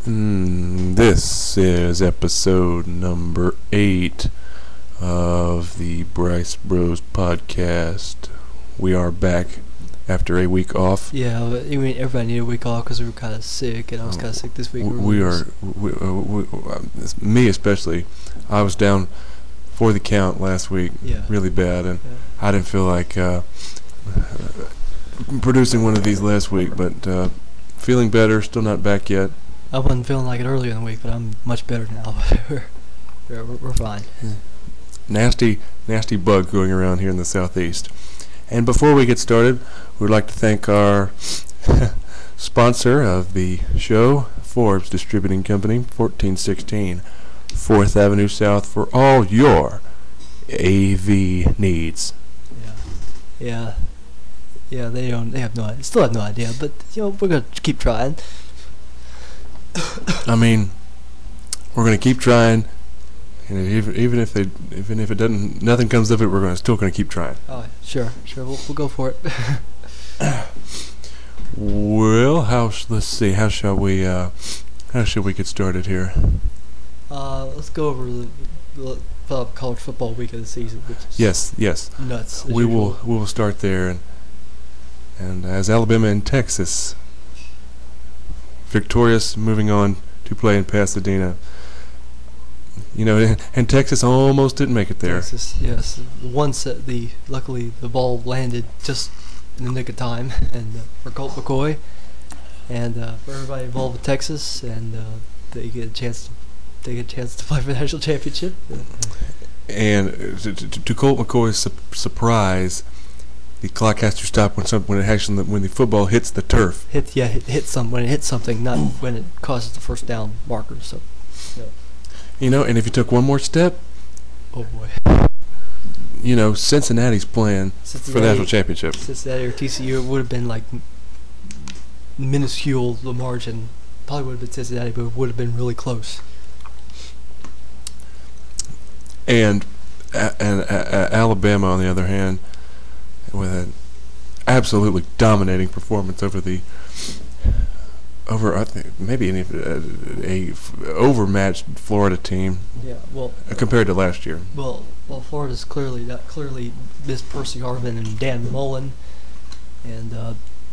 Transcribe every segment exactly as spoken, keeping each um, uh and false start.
Mm, this is episode number eight of the Bryce Bros podcast. We are back after a week off. Yeah, but I mean, everybody needed a week off because we were kind of sick, and I was kind of sick this week. We, we are, we, uh, we, uh, me especially. I was down for the count last week, yeah. really bad, and yeah. I didn't feel like uh, producing one of these last week, but uh, feeling better, still not back yet. I wasn't feeling like it earlier in the week, but I'm much better now. we're, we're, we're fine. Yeah. Nasty, nasty bug going around here in the southeast. And before we get started, we'd like to thank our sponsor of the show, Forbes Distributing Company, fourteen sixteen fourth Avenue South, for all your A V needs. Yeah, yeah, yeah. They don't. They have no. Still have no idea, but you know, we're gonna keep trying. I mean, we're gonna keep trying, and even even if they even if it doesn't, nothing comes of it, we're gonna still gonna keep trying. Oh, sure, sure. We'll we'll go for it. Well, how sh- let's see. How shall we? Uh, how should we get started here? Uh, let's go over the, the, the college football week of the season, which is Yes, yes. nuts. We usual. will we will start there, and and as Alabama and Texas victorious, moving on to play in Pasadena. You know, and Texas almost didn't make it there. Texas, yes. One set, the luckily the ball landed just in the nick of time, and uh, for Colt McCoy, and uh, for everybody involved with Texas, and uh, they get a chance to they get a chance to play for the national championship. And to, to, to Colt McCoy's su- surprise, the clock has to stop when some when it actually when the football hits the turf. Hit yeah, hit, hit some when it hits something, not when it causes the first down marker. So, yeah. You know, and if you took one more step, oh boy, you know, Cincinnati's playing Cincinnati, for the national championship. Cincinnati or T C U, it would have been like minuscule the margin. Probably would have been Cincinnati, but it would have been really close. And uh, and uh, Alabama, on the other hand, with an absolutely dominating performance over the over I think maybe any, uh, a f- overmatched Florida team. Yeah, well, uh, compared to last year. Well, well, Florida's clearly not clearly missed Percy Harvin and Dan Mullen, and uh,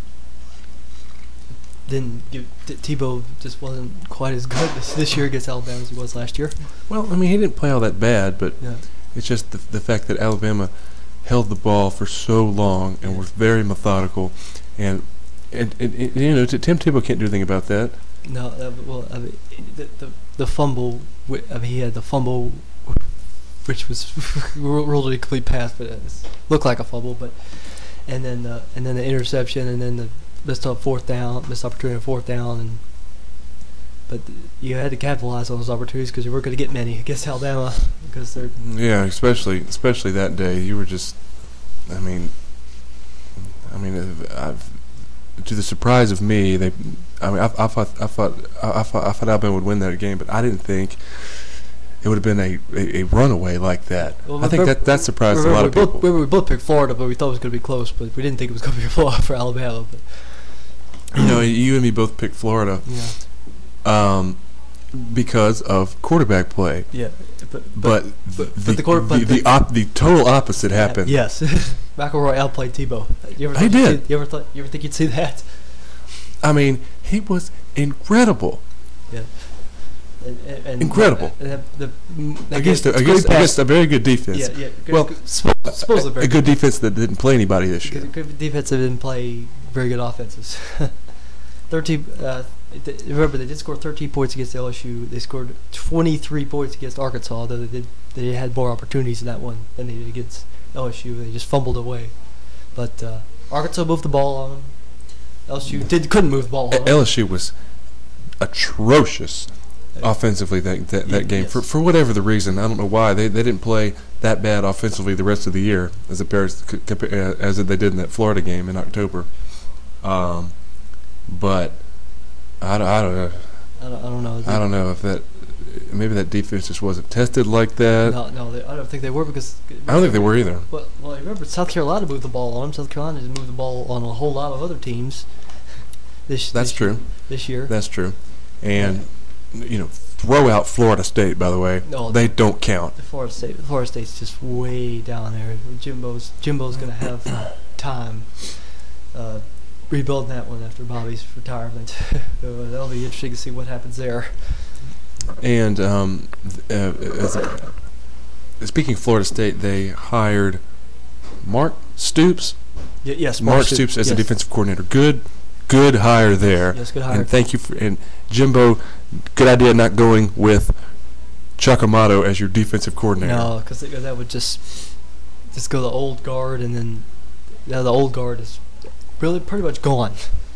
then you, T- Tebow just wasn't quite as good this, this year against Alabama as he was last year. Well, I mean, he didn't play all that bad, but yeah. It's just the the fact that Alabama held the ball for so long and was very methodical, and and, and, and you know, t- Tim Tebow can't do anything about that. No, uh, well, I mean, the, the the fumble. I mean, he had the fumble, which was ruled a complete pass, but it looked like a fumble. But and then uh, and then the interception, and then the missed up fourth down, missed opportunity on fourth down, and but you had to capitalize on those opportunities because you weren't going to get many against Alabama because they're yeah, especially especially that day. You were just, I mean, I mean, I've, to the surprise of me, they, I mean, I, I thought I thought I thought I thought Alabama would win that game, but I didn't think it would have been a, a, a runaway like that. Well, I think that that surprised a lot of we people. Both, we both picked Florida, but we thought it was going to be close, but we didn't think it was going to be a blowout for Alabama. But you know, you and me both picked Florida. Yeah. Um, because of quarterback play. Yeah, but but, but, but, the, but the, quarter, the, but the, the, the, op, the total opposite yeah, happened. Yes, McElroy outplayed Tebow. You ever he did. See, you ever thought? You ever think you'd see that? I mean, he was incredible. Yeah, and, and, and incredible. And the, the, against, a, against, against a very good defense. Yeah, yeah. Good, well, good, supposedly very a, a good good defense that didn't play anybody this year. Good, good defense that didn't play very good offenses. Thirteen. Uh, remember, they did score thirteen points against L S U. They scored twenty-three points against Arkansas. Though they did, they had more opportunities in that one than they did against L S U. They just fumbled away. But uh, Arkansas moved the ball on them. L S U did couldn't move the ball on them. L S U was atrocious uh, offensively that that, that yeah, game yes. for for whatever the reason. I don't know why they they didn't play that bad offensively the rest of the year as opposed to, as they did in that Florida game in October. Um, but I don't, I don't know. I don't, I don't know. I don't know if that maybe that defense just wasn't tested like that. No, no, they, I don't think they were because. I don't think they were either. Well, well, remember South Carolina moved the ball on them. South Carolina has moved the ball on a whole lot of other teams. This that's this true. Year, this year. That's true, and you know, throw out Florida State. By the way, No, they don't count. The Florida State, Florida State's just way down there. Jimbo's Jimbo's gonna have time uh, rebuilding that one after Bobby's retirement. So that'll be interesting to see what happens there. And um, uh, as a, speaking of Florida State, they hired Mark Stoops. Y- yes, Mark, Mark Stoops, as yes. a defensive coordinator. Good, good hire there. Yes, good hire. And thank you for and Jimbo. Good idea not going with Chuck Amato as your defensive coordinator. No, because that would just just go the old guard, and then yeah, the old guard is really pretty much gone.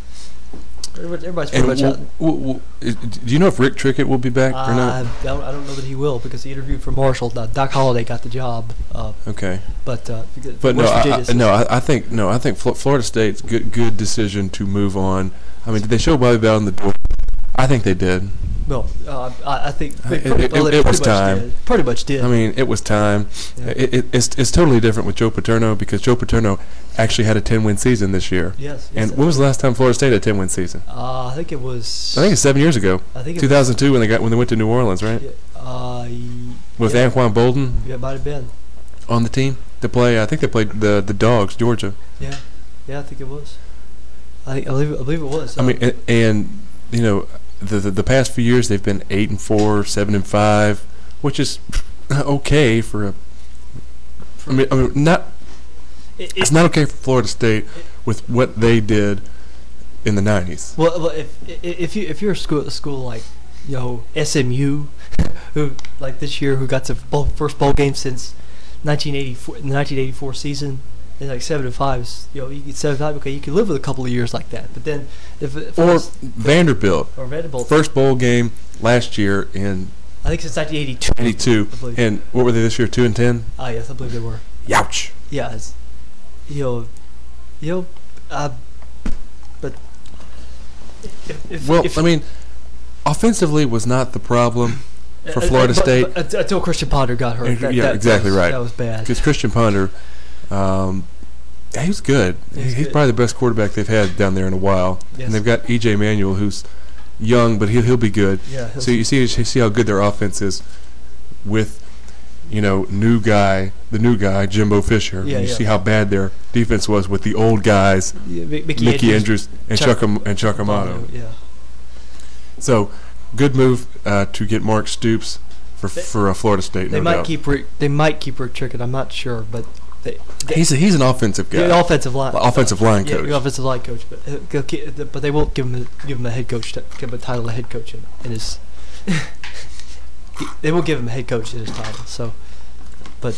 Pretty much, everybody's pretty And much w- out. w- w- is- do you know if Rick Trickett will be back or Uh, not? I don't, I don't know that he will because he interviewed for Marshall. Uh, Doc Holliday got the job, uh, Okay, but uh, because but no, West I, I, Virginia's- no, I, I think no, I think Fl- Florida State's good. Good decision to move on. I mean, did they show Bobby Bowden the door? I think they did. Well, uh, I, I think It- pretty, it- well, it- they it pretty was much time. Did. Pretty much did. I mean, it was time. Yeah. It, it, it's it's totally different with Joe Paterno because Joe Paterno actually had a ten-win season this year. yes. yes And when was the last time Florida State had a ten-win season? Uh, I think it was. I think it's seven years ago, I think it two thousand two, when they got when they went to New Orleans, right? Was, uh, y- With yeah, Anquan Bolden Yeah, it might have been. on the team to play. I think they played the the Dogs, Georgia. Yeah, yeah, I think it was. I think I believe, I believe it was. I Uh, mean, and, and you know, the, the the past few years they've been eight and four, seven and five, which is okay for a. I mean, I mean not. it, It's it- not okay for Florida State with what they did in the nineties. Well, well, if i- if you if you're a school a school like you know S M U, who like this year who got to bowl, first bowl game since nineteen eighty-four, the nineteen eighty-four season, and like seven and five, is, you know, you get seven and five. Okay, you can live with a couple of years like that. But then if, if Or it's- Vanderbilt, or Vanderbilt, first bowl game last year in I think since nineteen eighty-two. eighty-two, I believe. and what were they this year? Two and ten. Ah, yes, I believe they were. Youch. Yeah, it's, you know, you know, uh, but if, if, Well, if, I mean, offensively was not the problem for uh, Florida but- State. but until Christian Ponder got hurt. Uh, That- yeah, that- exactly that was, right. That was bad. Because Christian Ponder, um, he was good. He's He's, good. probably the best quarterback they've had down there in a while. Yes. And they've got E J Manuel, who's young, but he'll he'll be good. Yeah. he'll- So you see, you see how good their offense is with, you know, new guy, the new guy, Jimbo Fisher. Yeah, and you yeah. see how bad their defense was with the old guys, yeah, Mi- Mickey, Mickey Andrews, Andrews and Chuck- Chuck, Am- and Chuck Amato. Yeah. So, good move uh, to get Mark Stoops for They- for uh, Florida State. They no might doubt. keep Rick, they might keep Rick Trickett. I'm not sure, but they, they He's a, he's an offensive guy, the offensive line offensive line yeah, coach. the offensive line coach, but uh, they'll keep- but they won't give him a, give him a head coach t- give him a title of head coach in, in his. They won't give him a head coach in his title. So, but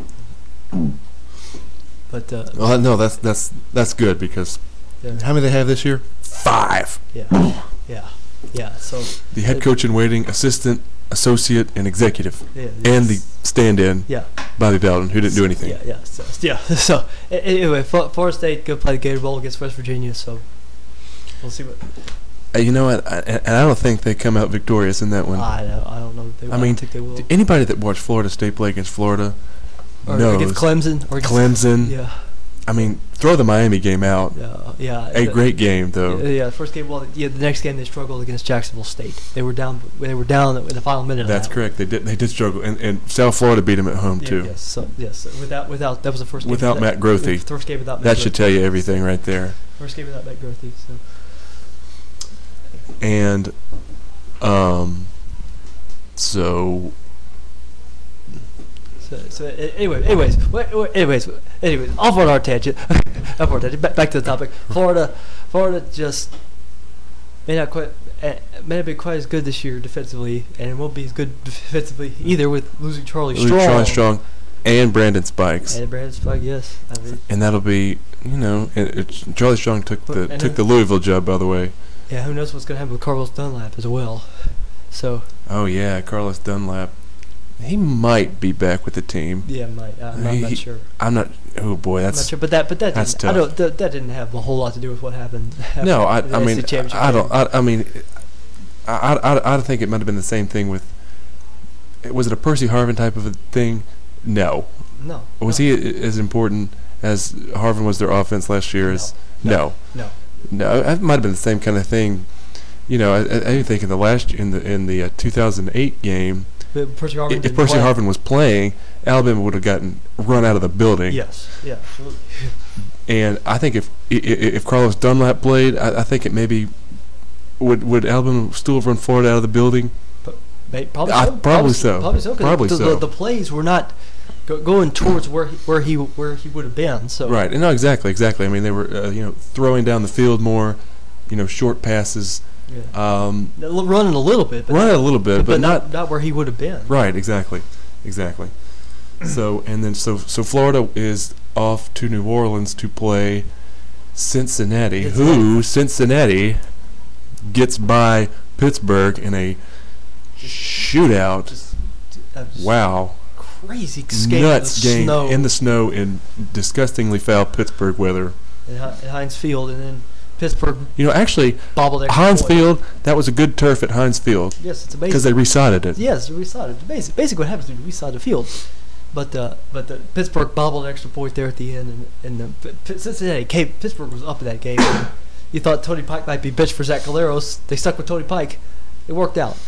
but uh, Well, no, that's that's that's good because yeah, how many they have this year? Five. yeah, yeah, yeah. So The head It- coach in waiting, assistant, associate, and executive, yeah, and the it's- stand-in, yeah. Bobby Bowden, who didn't do anything. Yeah, yeah, so, yeah. So a- anyway, Fl- Florida State go play the Gator Bowl against West Virginia. So we'll see what. Uh, you know what? I, and I don't think they come out victorious in that one. I don't, I don't know. If they, I I, mean, don't think they will. Anybody that watched Florida State play against Florida Or knows. against Clemson. Or against, Clemson. Yeah, I mean, throw the Miami game out. yeah, yeah. A the- great game, though. Yeah, yeah, the first game. Well, yeah, the next game they struggled against Jacksonville State. They were down. They were down in the final minute. of That's that. correct. They did. They did struggle, and, and South Florida beat them at home Yeah, too. Yes. So yes. Without without that was the first game Without without, Matt Grothe. First game without Matt That should Grothe. tell you everything right there. First game without Matt Grothe. So. And, um, so So, so a- anyway, anyways, wait, wait, anyways, anyways, off on our tangent. off on our tangent. Back, back to the topic. Florida, Florida just may not quite, eh, may not be quite as good this year defensively, and it won't be as good defensively either with losing Charlie Luke Strong. Charlie Strong and Brandon Spikes, And Brandon Spike, yes. I mean, and that'll be, you know, it, it's, Charlie Strong took the And took then- the Louisville job, by the way. yeah, who knows what's going to happen with Carlos Dunlap as well. So Oh yeah, Carlos Dunlap. He might be back with the team. yeah, might, I'm, I'm He- not he- sure. I'm not. Oh boy, I'm not that's sure, but that, but that, that's didn't, I tough. don't, that, that didn't have a whole lot to do with what happened. no. I, in the I S E mean, C championship I don't. game. I, I mean, I, I, I think it might have been the same thing with. Was it a Percy Harvin type of a thing? No. No. Was no, he a- as important as Harvin was their offense last year? As No. no, No. no, it might have been the same kind of thing. you know, I, I, I think in the last in the in the uh, two thousand eight game, But Percy Harvin i- if didn't Percy play. Harvin was playing, Alabama would have gotten run out of the building. Yes, yeah, absolutely. And I think if i- i- if Carlos Dunlap played, I, I think it maybe would would Alabama still have run Florida out of the building. May- Probably, I- so. probably so. Probably so. 'cause Probably the, so. The, the plays were not go, going towards where he, where he where he would have been. So Right. No, exactly, exactly. I mean, they were uh, you know throwing down the field more, you know, short passes, yeah. um, L- running a little bit, but running not, a little bit, but, but, not not where he would have been. Right, exactly, exactly. So and then so so Florida is off to New Orleans to play Cincinnati, It's who Cincinnati gets by Pittsburgh in a shootout. Just, uh, just Wow, crazy game nuts of game snow in the snow in disgustingly foul Pittsburgh weather. in, Hi- in Heinz Field, and then Pittsburgh You know, actually, bobbled extra Heinz point. Field, that was a good turf at Heinz Field Yes, it's amazing. because they resided it. Yes, we saw it. Basic, basically what happens is we saw the field, but uh, but the Pittsburgh bobbled an extra point there at the end, and and the P- Cincinnati came, Pittsburgh was up in that game. And you thought Tony Pike might be bitch for Zach Caleros. They stuck with Tony Pike. It worked out.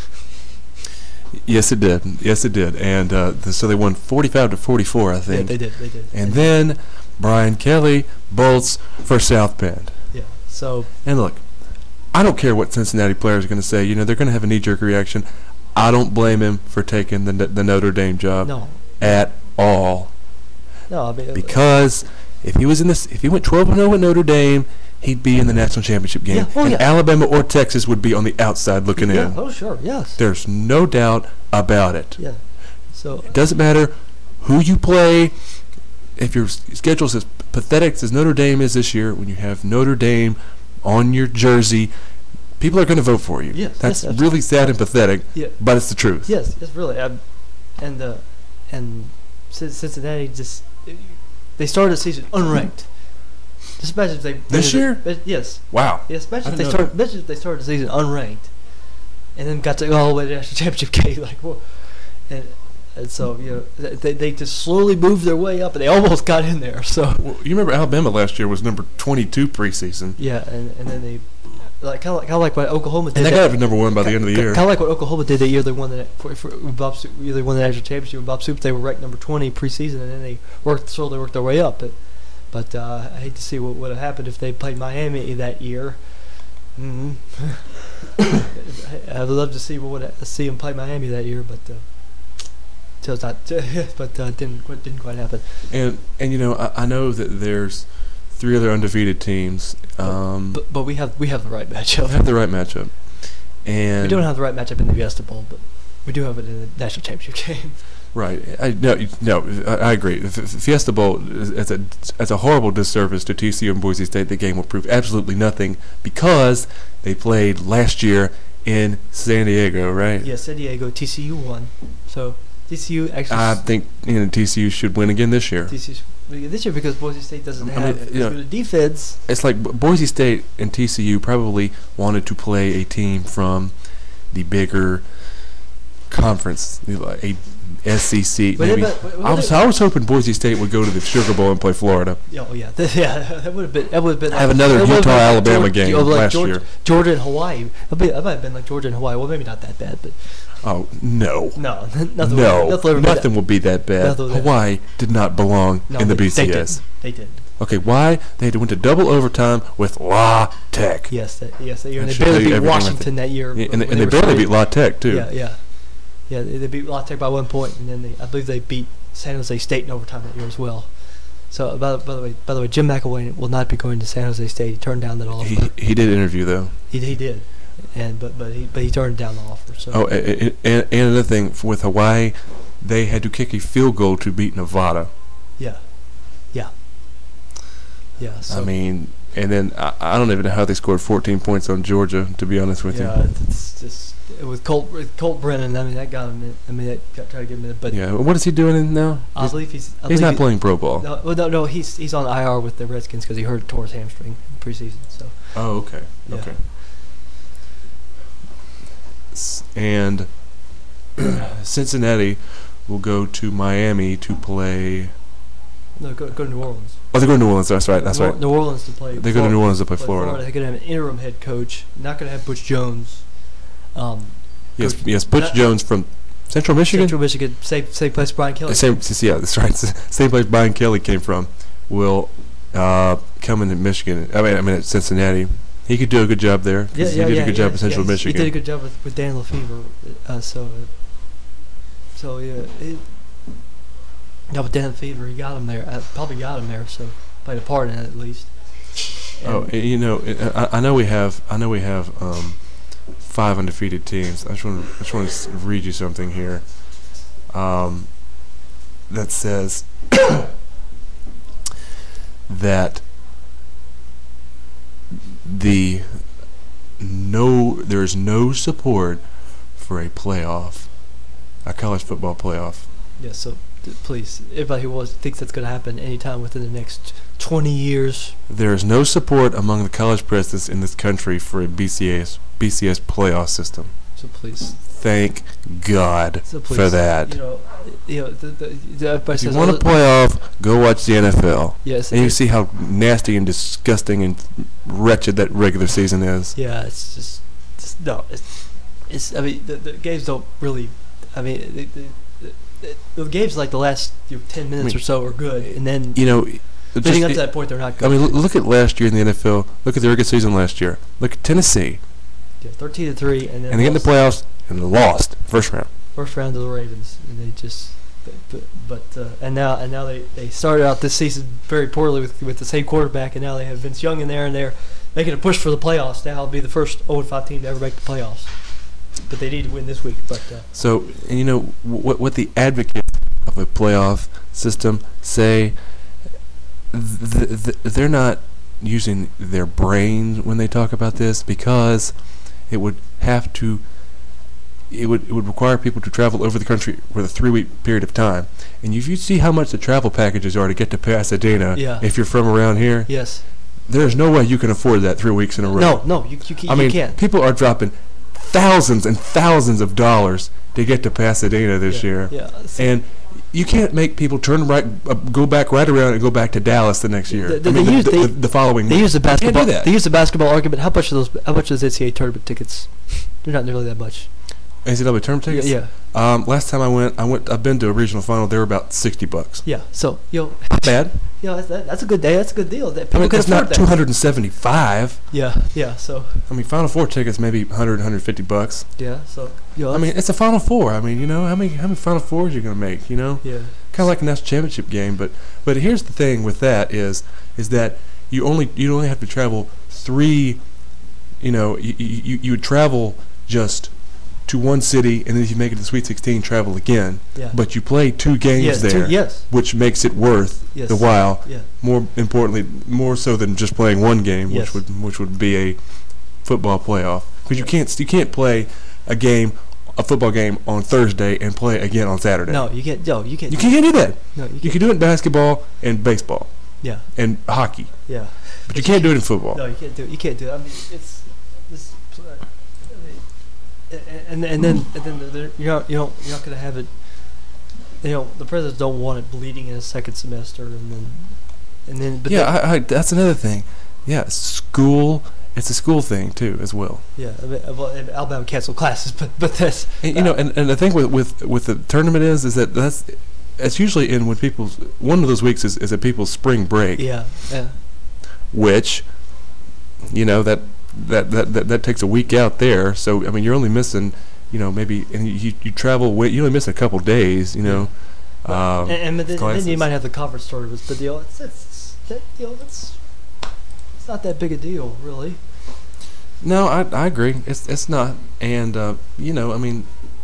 Yes, it did. Yes, it did. And uh, th- so they won forty-five to forty-four, I Yeah, think. they did. They did. And then Brian Kelly bolts for South Bend. yeah. So And look, I don't care what Cincinnati players are going to say. You know, they're going to have a knee-jerk reaction. I don't blame him for taking the the Notre Dame job no, at all. no. I mean, uh, Because if he was in this, if he went twelve and oh at Notre Dame, he'd be in the national championship game. Yeah, oh, and yeah. Alabama or Texas would be on the outside looking yeah. in. Oh sure. Yes. There's no doubt about it. Yeah. So It doesn't matter who you play. If your s- schedule is as pathetic as Notre Dame is this year, when you have Notre Dame on your jersey, people are going to vote for you. Yes, That's yes, really sad and pathetic, yeah. but it's the truth. Yes, yes, really. Um, and uh, and Cin- Cincinnati just they started the season unranked. Just imagine if they This year? but yes, Wow. yes. Imagine I if they didn't know started. Imagine if they started the season unranked, and then got to go all the way to the national championship game. Like, whoa. and and so you know th- they they just slowly moved their way up, and they almost got in there. So Well, you remember Alabama last year was number twenty-two preseason, yeah, and, and then they like kind of like kind of like what Oklahoma did. and they that- got up to number one by the end of the year. Kind of like what Oklahoma did that year. They won the for, for Bob. Su- They won the national championship with Bob Soup. They were ranked number twenty preseason, and then they worked slowly worked their way up. But but uh, I hate to see what would have happened if they played Miami that year. Mm-hmm. I'd love to see what would ha- see them play Miami that year, but uh, so it's not. But uh, didn't quite- didn't quite happen. And and you know I, I know that there's three other undefeated teams. Um, But but we have we have the right matchup. have the right matchup, and We don't have the right matchup in the Fiesta Bowl, but we do have it in the national championship game. right. I, no, you- no, I, I agree. F- F- Fiesta Bowl is is a as a horrible disservice to T C U and Boise State. The game will prove absolutely nothing because they played last year in San Diego, right? Yeah, San Diego, T C U won. So T C U actually. I think you know T C U should win again this year. T C U this year because Boise State doesn't I have mean, as you know, good a defense. It's like Bo- Boise State and T C U probably wanted to play a team from the bigger conference, you know, like a S E C. But Maybe. they- but- but I was they- I was hoping Boise State would go to the Sugar Bowl and play Florida. Oh yeah, yeah, that would have been that would have been Have like, another that would've been like Utah-Alabama Georgia- game oh, like last Georgia, year. Georgia and Hawaii. That might, that might have been like Georgia and Hawaii. Well, maybe not that bad, but Oh no, no, nothing. no, would, nothing, would be nothing that- will be that bad. Nothing would be that- Hawaii did not belong no, in the they, B C S. They didn't. They didn't. Okay, why? They had to went to double overtime with La Tech. Yes, that, yes, that year. And That they should tell barely you beat everything right Washington that year. Yeah, when and they, and they they were barely still- beat La Tech too. Yeah, yeah, yeah. They, they beat La Tech by one point, and then they, I believe they beat San Jose State in overtime that year as well. So, by, by the way, by the way, Jim McElwain will not be going to San Jose State. He turned down that offer. He he did interview though. He, he did, and but but he but he turned down the offer. So Oh, a- a- and, and another thing f- with Hawaii, they had to kick a field goal to beat Nevada. yeah, yeah, yeah. So I mean, and then I, I don't even know how they scored fourteen points on Georgia. To be honest with yeah, you. it's just with Colt with Colt Brennan. I mean, that got him. In, I mean, that got, tried to get him in. But Yeah. What is he doing in now? I He's, believe he's. I he's believe not he- playing pro ball. No, well, no, no. He's he's on I R with the Redskins because he hurt tore his hamstring in preseason. So Oh, okay. Yeah. Okay. S- And Cincinnati will go to Miami to play. no, go go to New Orleans. Oh, they're going to New Orleans. That's right. That's New, right. New Orleans to play. They go to New Orleans to play Florida. They're going to have an interim head coach. Not going to have Butch Jones. Um, yes, coach, yes. Butch not, Jones from Central Michigan. Central Michigan, same same place Brian Kelly. Same, yeah, that's right. Same place Brian Kelly came from. Will uh, come into Michigan. I mean, I mean at Cincinnati. He could do a good job there. Yeah, he yeah, did yeah, a good yeah, job at Central yeah, Michigan. He did a good job with, with Dan Lefevre. Uh, so, uh, so yeah, it, yeah, with Dan Lefevre, he got him there. Uh, probably got him there. So played a part in it at least. And oh, you know, I, I know we have. I know we have um, five undefeated teams. I just want to. I just want to read you something here. Um, that says that the no there is no support for a playoff, a college football playoff. Yeah, so th- please, everybody who was, thinks that's going to happen anytime within the next twenty years. There is no support among the college presidents in this country for a B C S B C S playoff system. So please, thank God so please, for that. You know, you know, the, the, the, everybody If you says, want oh, a playoff, go watch the N F L. Yes, and you it- see how nasty and disgusting and wretched that regular season is. Yeah, it's just, it's, no, it's, it's. I mean, the, the games don't really. I mean, the, the, the, the games like the last you know, ten minutes I mean, or so are good, and then You know, leading just- up to that point, they're not good. I mean, look, look at last year in the N F L. Look at the regular season last year. Look at Tennessee, yeah, thirteen to three, and then and they get in the lost playoffs and they lost first round. first round to the Ravens, and they just. But, but uh, and now and now they, they started out this season very poorly with with the same quarterback, and now they have Vince Young in there, and they're making a push for the playoffs. Now it'll be the first oh and five team to ever make the playoffs, but they need to win this week. But uh, So, and you know what? What the advocates of a playoff system say, th- th- they're not using their brains when they talk about this, because it would have to. It would it would require people to travel over the country for a three week period of time, and if you see how much the travel packages are to get to Pasadena, Yeah. if you're from around here, yes, there's no way you can afford that three weeks in a row. no, no, you you, can, I you mean, can't. people are dropping thousands and thousands of dollars to get to Pasadena this yeah, year, yeah, so and you can't make people turn right, uh, go back right around and go back to Dallas the next year. They- I mean, they the, use- the, they- the following. they use the can't do basketball. that. They use the basketball argument. How much are those? How much are those N C double A tournament tickets? They're not nearly that much. N C double A tournament tickets. Yeah, Um, last time I went, I went. I've been to a regional final. They were about sixty bucks. yeah. So yo, Not bad. yo, that's, that, that's a good day. That's a good deal. That I people mean, can it's afford not that. two hundred and seventy-five. Yeah, yeah. So I mean, Final Four tickets maybe one hundred, one hundred fifty bucks. yeah. So yo, I mean, it's a Final Four. I mean, you know, how many how many Final Fours you gonna make? You know. yeah. Kind of like a national championship game, but but here's the thing with that is is that you only you only have to travel three, you know, you you, you would travel just to one city, and then if you make it to the Sweet sixteen, travel again. Yeah. But you play two games yes, there, two, yes, which makes it worth yes. the while. Yeah, More importantly, more so than just playing one game, Yes. which would which would be a football playoff, because you can't you can't play a game. A football game on Thursday and play again on Saturday. no, you can't. No, you can't. You can't do that. No, you You can't. can do it in basketball and baseball Yeah, and hockey, yeah. but you can't do it in football. No, you can't do it. You can't do it. I mean, it's this. I mean, and and then and then there- you're not you don't you're not going to have it. You know, the presidents don't want it bleeding in a second semester, and then and then. But yeah, then, I, I, that's another thing. Yeah, school. It's a school thing too, as well. yeah. I mean, well, Alabama canceled classes, but but that's And, you know, and, and the thing with, with with the tournament is is that that's it's usually in when people's one of those weeks is, is at people's spring break, yeah, yeah, which, you know, that that, that that that takes a week out there. So I mean, you're only missing, you know, maybe and you you travel way, you only miss a couple days, you know. Um, and, and, but then, and then classes. you might have the conference tournaments, but you know, it's it's that, you know, it's it's not that big a deal, really. No, I I agree. It's it's not, and uh, you know, I mean,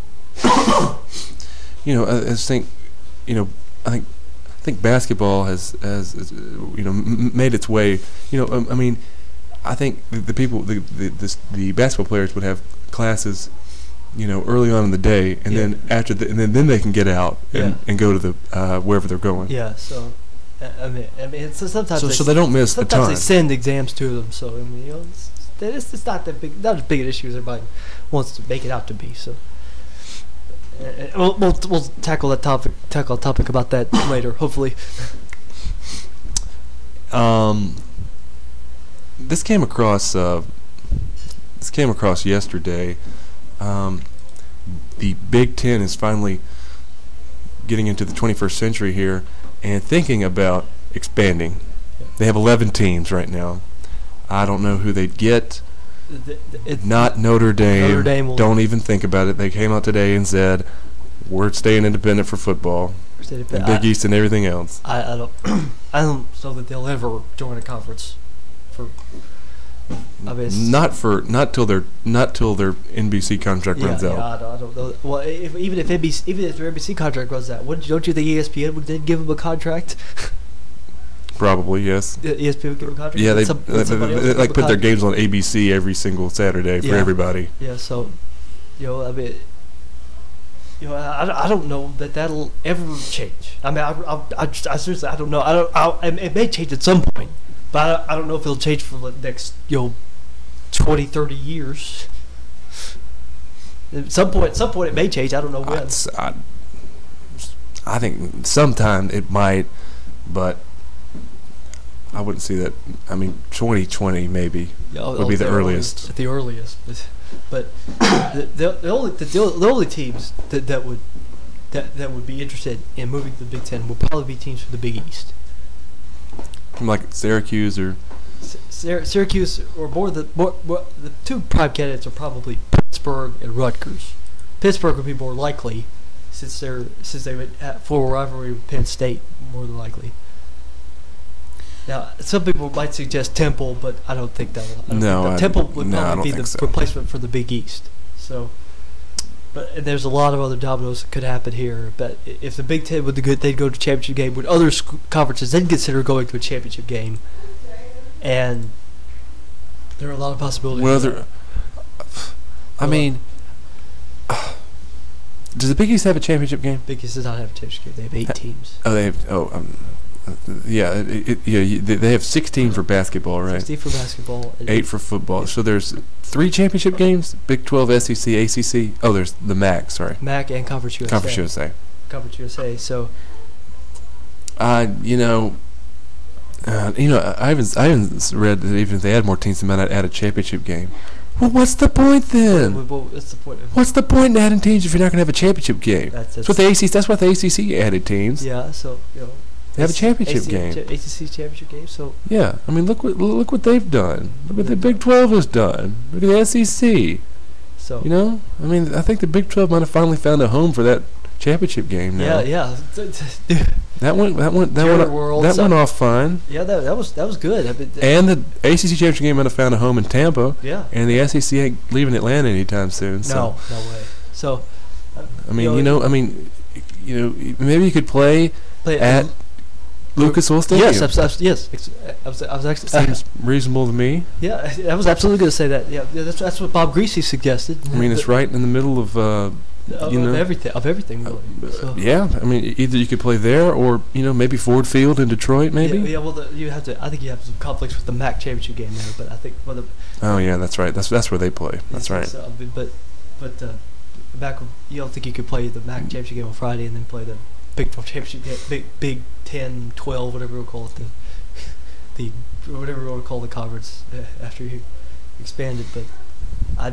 you know, I, I just think, you know, I think I think basketball has has, has uh, you know m- made its way. You know, um, I mean, I think the, the people the the this, the basketball players would have classes, you know, early on in the day, and Yeah. then after the, and then then they can get out and, Yeah. and go to the uh, wherever they're going. Yeah, so I I mean, I mean, it's, sometimes So they so they don't miss the sometimes time. they send exams to them. So I mean, you know, it's, it's, it's not that big, not as big an issue as everybody wants to make it out to be. So uh, uh, we'll, we'll we'll tackle that topic, tackle a topic about that later, hopefully. Um, this came across. Uh, this came across yesterday. Um, the Big Ten is finally getting into the twenty-first century here and thinking about expanding. They have eleven teams right now. I don't know who they'd get. The, the, it, Not Notre Dame. Notre Dame will Don't even think about it. They came out today and said, we're staying independent for football. And Big I, East and everything else. I, I don't. I don't know that they'll ever join a conference. For. I mean, it's- Not for not till their not till their N B C contract yeah, runs yeah, out. I don't, I don't know. Well, if, even if N B C, even if their N B C contract runs out, wouldn't, don't you think E S P N would then give them a contract? Probably yes. E S P N would give them a contract. Yeah, they, Some- they, somebody else they, would like give 'em put a their contract. games on A B C every single Saturday for Yeah. everybody. Yeah, so, you know, I mean, you know, I, I don't know that that'll ever change. I mean, I, I, I, just, I seriously, I don't know. I don't. I, it may change at some point, but I, I don't know if it'll change for the next, you know, twenty, thirty years. At some point, at some point, it may change. I don't know when. I'd- I, I think sometime it might, but I wouldn't see that. I mean, twenty twenty maybe. Yeah, would be the at earliest. At the earliest, but, but the, the, the only the, the only teams that, that would that that would be interested in moving to the Big Ten would probably be teams from the Big East. Like Syracuse or Sy- Syracuse or more the more, more, the two prime candidates are probably Pittsburgh and Rutgers. Pittsburgh would be more likely since they're since they would have full rivalry with Penn State more than likely. Now, some people might suggest Temple, but I don't think that. I don't No, think that. I- Temple would no, I probably don't be the think so. replacement for the Big East. So, but and there's a lot of other dominoes that could happen here. But i- if the Big Ten would go, they'd go to championship game. Would other sc- conferences then consider going to a championship game? And there are a lot of possibilities. well, for there. that. I mean, does the Big East have a championship game? Big East does not have a championship game. They have eight teams. Oh, they have. Oh, um, uh, yeah, it, it, yeah. you- They they have sixteen for basketball, right? sixteen for basketball. And Eight for football. So there's three championship games: Big twelve, S E C, A C C. Oh, there's the M A C. Sorry, M A C and Conference U S A. Conference U S A. Conference U S A. So Uh, you know, uh, you know, I haven't, I haven't read that even if they had more teams, they might not add a championship game. Well, what's the point then? well, well, that's the point. Of, What's the point in adding teams if you're not going to have a championship game? that's, That's that's what the A C C. That's what the A C C added teams. Yeah. So you know. They have a A C championship A C game. cha- A C C championship game. So Yeah, I mean, look what look what they've done. Look what the Big twelve has done. Look at the S E C. so. You know, I mean, I think the Big twelve might have finally found a home for that championship game now. Yeah, yeah. That went that went that Jerry went World, that so- went off fine. Yeah, that that was that was good. I mean, th- And the A C C championship game might have found a home in Tampa. yeah. And the S E C ain't leaving Atlanta anytime soon. So. No, no way. So. uh, I mean, you know, I mean, you know, maybe you could play play at Lucas Oil Stadium. Yes, abs- abs- yes. ex- I was, I was actually. Seems reasonable to me. yeah, I was absolutely going to say that. Yeah, yeah, that's that's what Bob Greasy suggested. I mean, it's right in the middle of, uh, of, you of know, everything. Of everything, really. uh, So. yeah. I mean, e- either you could play there or, you know, maybe Ford Field in Detroit, maybe. Yeah, yeah, well, the, you have to. I think you have some conflicts with the M A C championship game there, but I think well, the, Oh yeah, that's right. That's that's where they play. That's right. So, but but uh, back you don't think you could play the M A C championship game on Friday and then play the Big twelve championship game, Big Big ten, twelve, whatever we'll call it, the the whatever we want to call the conference uh, after you expanded. But I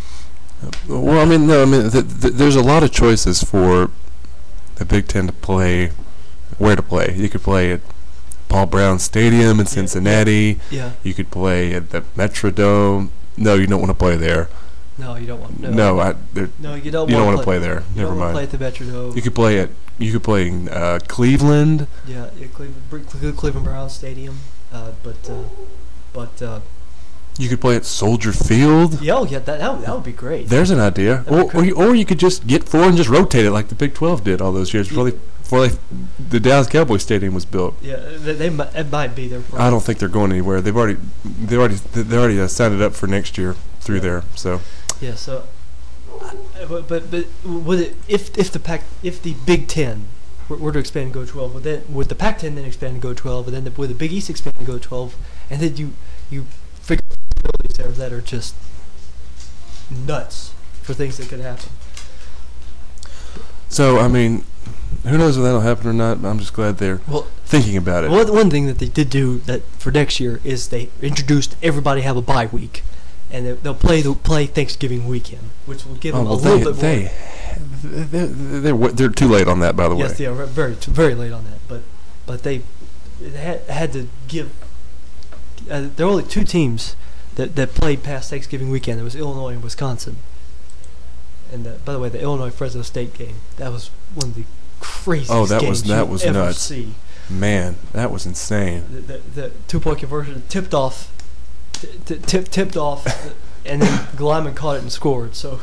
Well, I mean, no, I mean, th- th- there's a lot of choices for the Big Ten to play. Where to play? You could play at Paul Brown Stadium in Cincinnati. yeah You could play at the Metrodome. No, you don't want to play there. no you don't want no No, I, there- no you don't you don't want want to play there. You Never don't want mind. to play at the Metrodome. You could play at you could play in uh, Cleveland. Yeah, yeah, Cleveland, Bre- Cle- Cleveland Brown Stadium, uh, but uh, but uh, You could play at Soldier Field. yeah, oh, yeah, that that would, that would be great. There's an idea. That'd be Or or great. you, or you could just get four and just rotate it like the Big twelve did all those years before they before they, the Dallas Cowboys Stadium was built. Yeah, they, they might, it might be there. For I don't think they're going anywhere. They've already they already they already uh, signed it up for next year through Yeah. there. So Yeah, so, I- but but but would it if if the Pac if the Big Ten were, were to expand and go twelve, would then would the Pac ten then expand and go twelve, and then the, would the Big East expand and go twelve, and then you you figure possibilities there that are just nuts for things that could happen. So I mean, who knows if that'll happen or not? But I'm just glad they're Well, thinking about it. One, one thing that they did do that for next year is they introduced everybody have a bye week, and they, they'll play the play Thanksgiving weekend, which will give oh, them well, a they, little bit they, more. They're, they're, they're too late on that, by the yes, way. they are very very late on that, but but they, they had had to give. Uh, there were only two teams that, that played past Thanksgiving weekend. It was Illinois and Wisconsin. And uh, by the way, the Illinois Fresno State game, that was one of the craziest Oh, that games was that you was ever nuts. see. Man, that was insane. The, the, the two point conversion tipped off, t- t- tip, tipped off, and then Glyman caught it and scored. So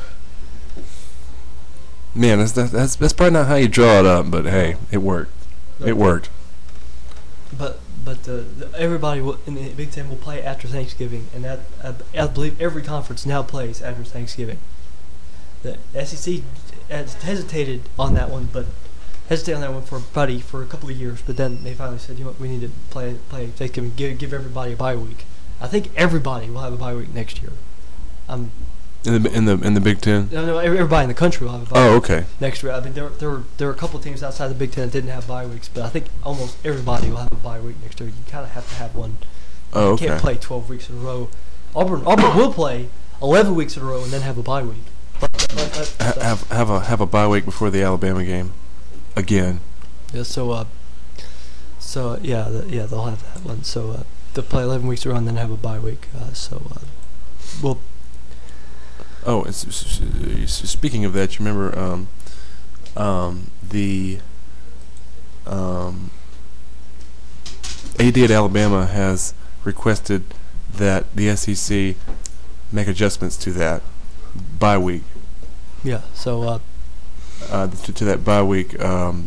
Man, that's that, that's that's probably not how you draw it up, but hey, it worked. It worked. But but the, the, everybody will, in the Big Ten will play after Thanksgiving, and that I, I believe every conference now plays after Thanksgiving. The S E C has hesitated on that one, but hesitated on that one for buddy for a couple of years. But then they finally said, you know what, we need to play play Thanksgiving, give give everybody a bye week. I think everybody will have a bye week next year. Um, In the in the in the Big Ten. no, no, everybody in the country will have a bye Oh, week okay. next year. I mean, there there were there were a couple of teams outside the Big Ten that didn't have bye weeks, but I think almost everybody will have a bye week next year. You kind of have to have one. Oh, You okay. can't play twelve weeks in a row. Auburn Auburn will play eleven weeks in a row and then have a bye week. But, but, but, Ha- but, have have a have a bye week before the Alabama game, again. yeah, so uh, so yeah, the, yeah, they'll have that one. So uh, they'll play eleven weeks in a row and then have a bye week. Uh, so uh, well, Oh, it's, it's, it's- speaking of that, you remember um, um, the um, A D at Alabama has requested that the S E C make adjustments to that bye week, yeah, so uh, uh, to, to that bye week, um,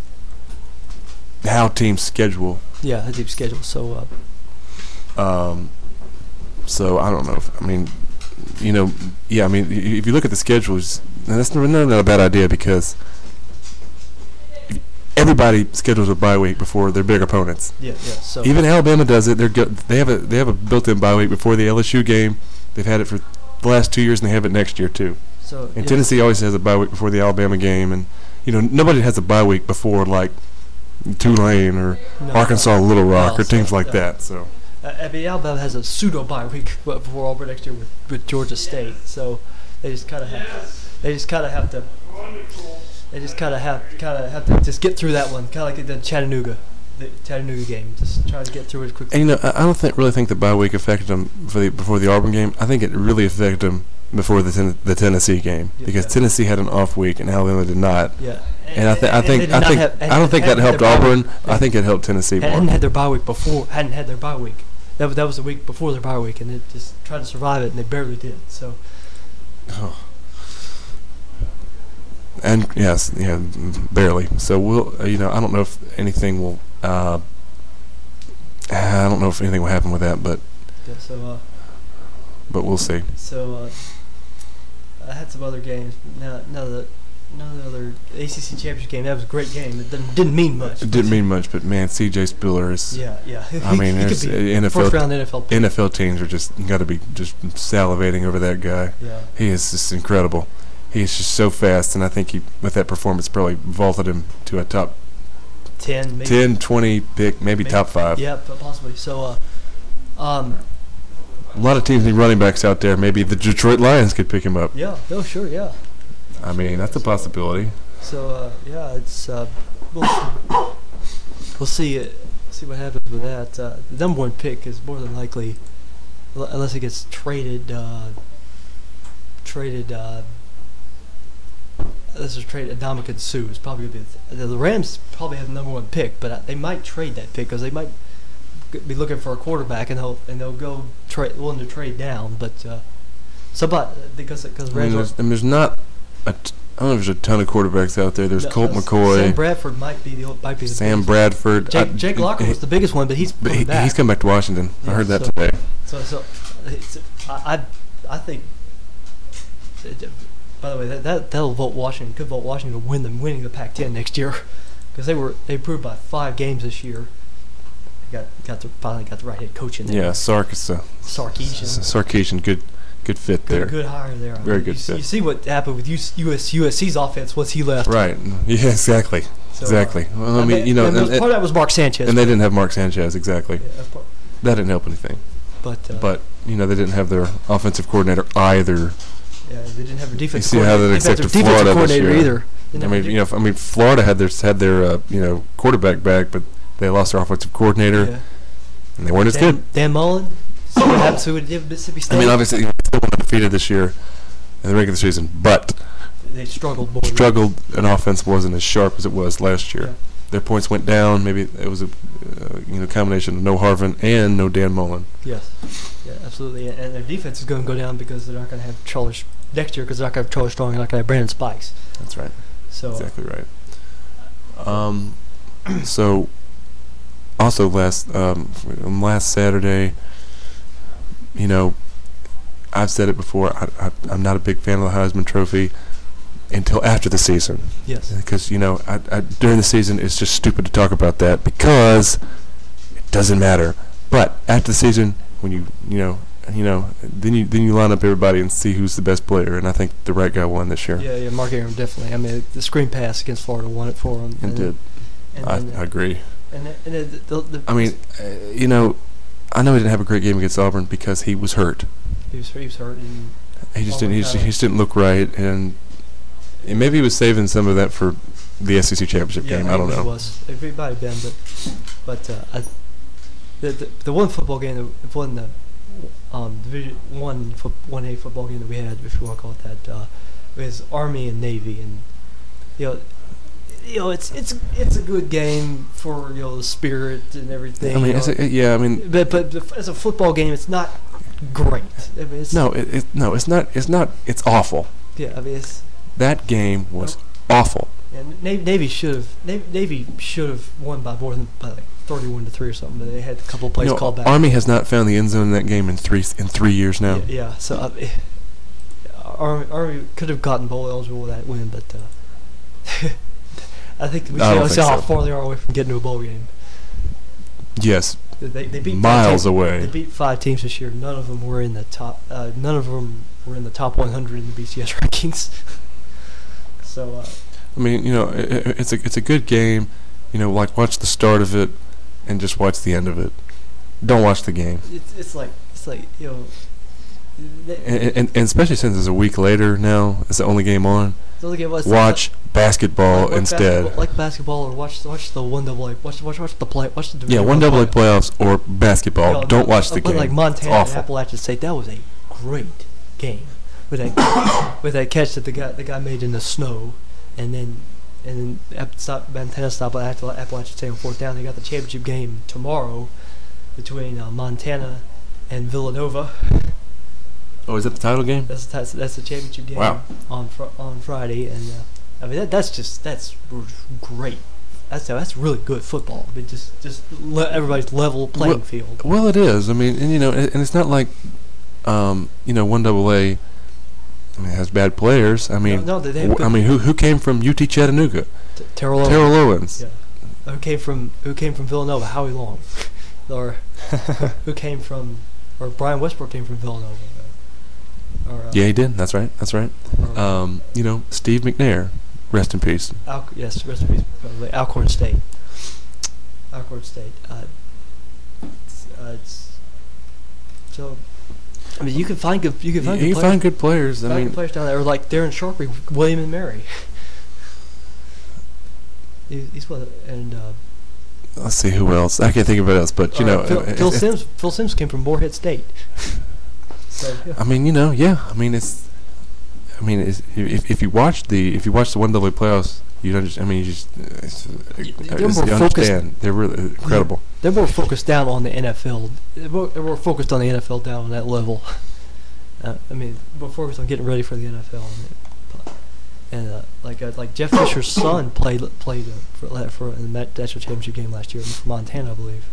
how teams schedule. yeah, the deep schedule. So uh, Um, so I don't know. If, I mean, you know, yeah. I mean, y- if you look at the schedules, and that's not, not a bad idea because everybody schedules a bye week before their big opponents. yeah, yeah. So Even Alabama does it. They're go- they have a they have a built-in bye week before the L S U game. They've had it for the last two years, and they have it next year too. so And yeah, Tennessee always has a bye week before the Alabama game, and you know nobody has a bye week before like Tulane or no, Arkansas, Little Rock, no, or teams so, like yeah. that. So. Uh, I mean, Alabama has a pseudo bye week but before Auburn next year with, with Georgia State, so they just kind of have they just kind of have to they just kind of have kind of have to just get through that one, kind of like they did Chattanooga, the Chattanooga game, just try to get through it as quickly. And you know, I I don't think, really think the bye week affected them for the before the Auburn game. I think it really affected them before the ten, the Tennessee game Yeah, because yeah. Tennessee had an off week and Alabama did not. Yeah, And I, th- I they think did I not think have- I don't think that hadn't helped had their bye Auburn. week. I think it helped Tennessee hadn't more. had their bye week before, hadn't had their bye week. That was that was the week before their bye week, and they just tried to survive it, and they barely did. So Oh. And yes, yeah, mm, barely. So we'll, uh, you know, I don't know if anything will. Uh, I don't know if anything will happen with that, but yeah, so uh, but we'll see. so uh, I had some other games. Now, now the another other A C C championship game. That was a great game. It didn't, didn't mean much. It didn't mean much, but man, C J Spiller is. Yeah, yeah. I mean, He could there's, be uh, N F L first round N F L pick. N F L teams are just got to be just salivating over that guy. Yeah. He is just incredible. He is just so fast, and I think he, with that performance, probably vaulted him to a top ten, maybe. ten, twenty pick, maybe, Maybe. top five. Yeah, p- possibly. So, uh, um, A lot of teams need running backs out there. Maybe the Detroit Lions could pick him up. yeah. No, sure, yeah. I mean, that's a possibility. So, uh, yeah, it's uh, we'll, we'll see. Uh, see what happens with that. Uh, the number one pick is more than likely, l- unless it gets traded. Uh, traded. Uh, This is trade Adamika Sue is probably gonna be the, the Rams probably have the number one pick, but uh, they might trade that pick because they might g- be looking for a quarterback and they'll and they'll go trade willing to trade down, but uh, somebody because because I mean, Rams there's, are, I mean, there's not. A t- I don't know if there's a ton of quarterbacks out there. There's no, Colt uh, McCoy, Sam Sam, Bradford might be the old- might be the biggest. Bradford. Jake, I- Jake Locker he- was the biggest one, but he's but coming he, back. he's coming back to Washington. I Yeah, heard that so- today. So so it's, I, I I think. By the way, that, that that'll vote Washington could vote Washington to win them winning the Pac ten next year, because they were they improved by five games this year. They got got the finally got the right head coach in there. Yeah, Sark is a Sarkisian. S- Sarkisian, good, good fit good, there. good hire there. I Very mean, good you, fit. You see what happened with U S, USC's offense once he left. Right. Yeah. Exactly. So, exactly. Uh, well, I mean, you know, and and, part of that was Mark Sanchez. and they didn't have Mark Sanchez exactly. Yeah, that's part- That didn't help anything. but uh, But you know, they didn't have their offensive coordinator either. yeah, they didn't have a defensive. see how coordinator. that They didn't have affected their defensive Florida this coordinator year. either. Didn't I have mean, a you know, I mean, Florida had their had their uh, you know quarterback back, but they lost their offensive coordinator, yeah. and they weren't as Dan, good. Dan Mullen. See what happens. See what did with Mississippi State. I mean, obviously, they still went undefeated this year in the regular season, but they struggled more. struggled. And offense wasn't as sharp as it was last year. Yeah. Their points went down. Maybe it was a uh, you know combination of no Harvin and no Dan Mullen. Yes. Yeah, absolutely. And and their defense is going to go down because they're not going to have Charles next year because they're not going to have Charles Strong. They're not going to have Brandon Spikes. That's right. So Exactly right. Um, so also last um, last Saturday, you know, I've said it before. I, I, I'm not a big fan of the Heisman Trophy until after the season, yes. because you know, I, I, during the season it's just stupid to talk about that because it doesn't matter. But after the season, when you you know you know then you then you line up everybody and see who's the best player, and I think the right guy won this year. Yeah, yeah, Mark Ingram definitely. I mean, the screen pass against Florida won it for him. It and did. And I, then, I agree. And, then- and then the, the, I mean, uh, you know, I know he didn't have a great game against Auburn because he was hurt. he was he was hurt. And He just Auburn didn't. He just, kinda- he just didn't look right, and, and maybe he was saving some of that for the S E C championship yeah, game. I don't it know. was. It might have been, but but uh, I, the, the the one football game that won the um division one fo- one A football game that we had, if you want to call it that, uh, was Army and Navy, and you know. You know, it's it's it's a good game for you know the spirit and everything. I mean, you it's know. a, yeah. I mean, But but the- as a football game, it's not great. I mean, it's, no, it, it, no, it's not. It's not. It's awful. Yeah, I mean, it's, That game was awful. and Navy, Navy should have Navy, Navy should have won by more than by like thirty-one to three or something. But they had a couple of plays You know, called back. Army has not found the end zone in that game in three in three years now. Yeah, yeah, so uh, eh, Army, Army could have gotten bowl eligible with that win, but uh, I think we I don't see think how so. far they are away from getting to a bowl game. Yes, They, they beat five miles teams, away. They beat five teams this year. None of them were in the top. Uh, none of them were in the top one hundred in the B C S rankings. so uh, I mean, you know, it, it- it's a it's a good game. You know, like watch the start of it, and just watch the end of it. Don't watch the game, it's it's like it's like you know. They, and, and, and especially since it's a week later now. It's the only game on. the other game was Watch basketball like, like instead. basketball, like basketball, or watch watch the one double A. Watch watch watch the play. Watch the Yeah, Division one double A play. playoffs or basketball. You know, Don't watch uh, the but game. Like It's Montana and awful. Appalachian State, that was a great game with that with that catch that the guy the guy made in the snow, and then and then App- stop, Montana stopped after Appalachian State on fourth down. They got the championship game tomorrow between uh, Montana and Villanova. Oh, is that the title game? That's that's, that's the championship game Wow. on fr- on Friday, and uh, I mean that that's just that's r- great. That's that's really good football. I mean, just just le- everybody's level playing Well- field. Well, it is. I mean, and you know, and, and it's not like, um, you know, one double A. I mean, it has bad players. I mean, no, no, they have w- good- I mean, who who came from U T Chattanooga? T- Terrell Owens. Terrell Owens. Yeah. Who came from Who came from Villanova? Howie Long, or who came from, or Brian Westbrook came from Villanova. Or, uh, Yeah, he did. That's right. That's right. or, Um, you know, Steve McNair, rest in peace. Al- yes, rest in peace, probably. Alcorn State. Alcorn State. Uh, it's, uh, it's, so, I mean, you can find good. You can find You, good you players. find good players. I find mean, good players down there, or like Darren Sharpie, William and Mary. he, he's what, and uh, let's see who else. I can't think of it else, but you uh, know, Phil, if- Phil if- Sims. Phil Sims came from Morehead State. So yeah. I mean, you know, yeah. I mean, it's. I mean, it's, if if you watch the if you watch the one double A playoffs, you understand. I mean, you just it's, they're it's, more you focused- understand. They're really incredible. They're more focused down on the N F L. They're more, they're more focused on the N F L down on that level. Uh, I mean, we're focused on getting ready for the N F L. And uh, like uh, like Jeff Fisher's son played played uh, for la- for in the national championship game last year for Montana, I believe.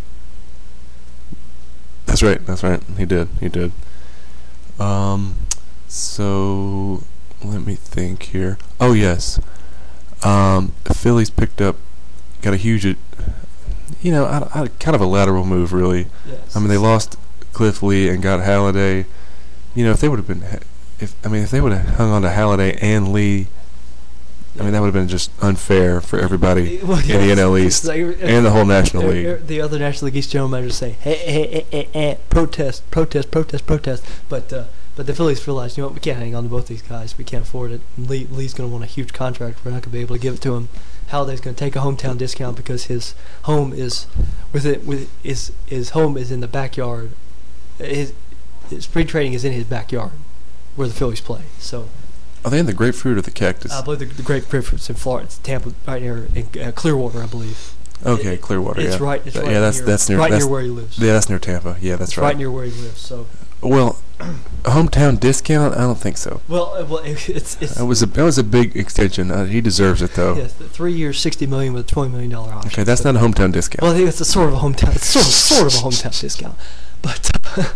That's right. That's right. He did. He did. Um, so let me think here. Oh yes, um, Phillies picked up, got a huge, uh, you know, I, I, kind of a lateral move really. Yes. I mean, they lost Cliff Lee and got Halliday, you know, if they would have been, if I mean, if they would have hung on to Halladay and Lee, I mean, that would have been just unfair for everybody Well, in yeah, the N L it's- East it's like- and the whole National er- League. er- The other National League East general managers say, hey, hey, hey, hey, hey, protest, protest, protest, protest. But uh, but the Phillies realized, you know what, we can't hang on to both these guys. We can't afford it. Lee, Lee's going to want a huge contract. We're not going to be able to give it to him. Halliday's going to take a hometown discount because his home is with it with his his home is in the backyard. His, his spring training is in his backyard, where the Phillies play. So. Are they in the grapefruit or the cactus? I believe the, the Great Grapefruit's in Florida. It's Tampa, right near in, uh, Clearwater, I believe. Okay, It- Clearwater. It's yeah. right. It's Th- right yeah, that's near, that's near right that's, near where he lives. Yeah, that's near Tampa. Yeah, that's it's right. right near where he lives. So, Well, a hometown discount? I don't think so. well, uh, well, it, it's it's That was a that was a big extension. Uh, he deserves it though. yes, the three years, sixty million with a twenty million dollar option. Okay, that's But- not a hometown discount. Well, I think it's a sort of a hometown. It's sort of sort of a hometown discount, but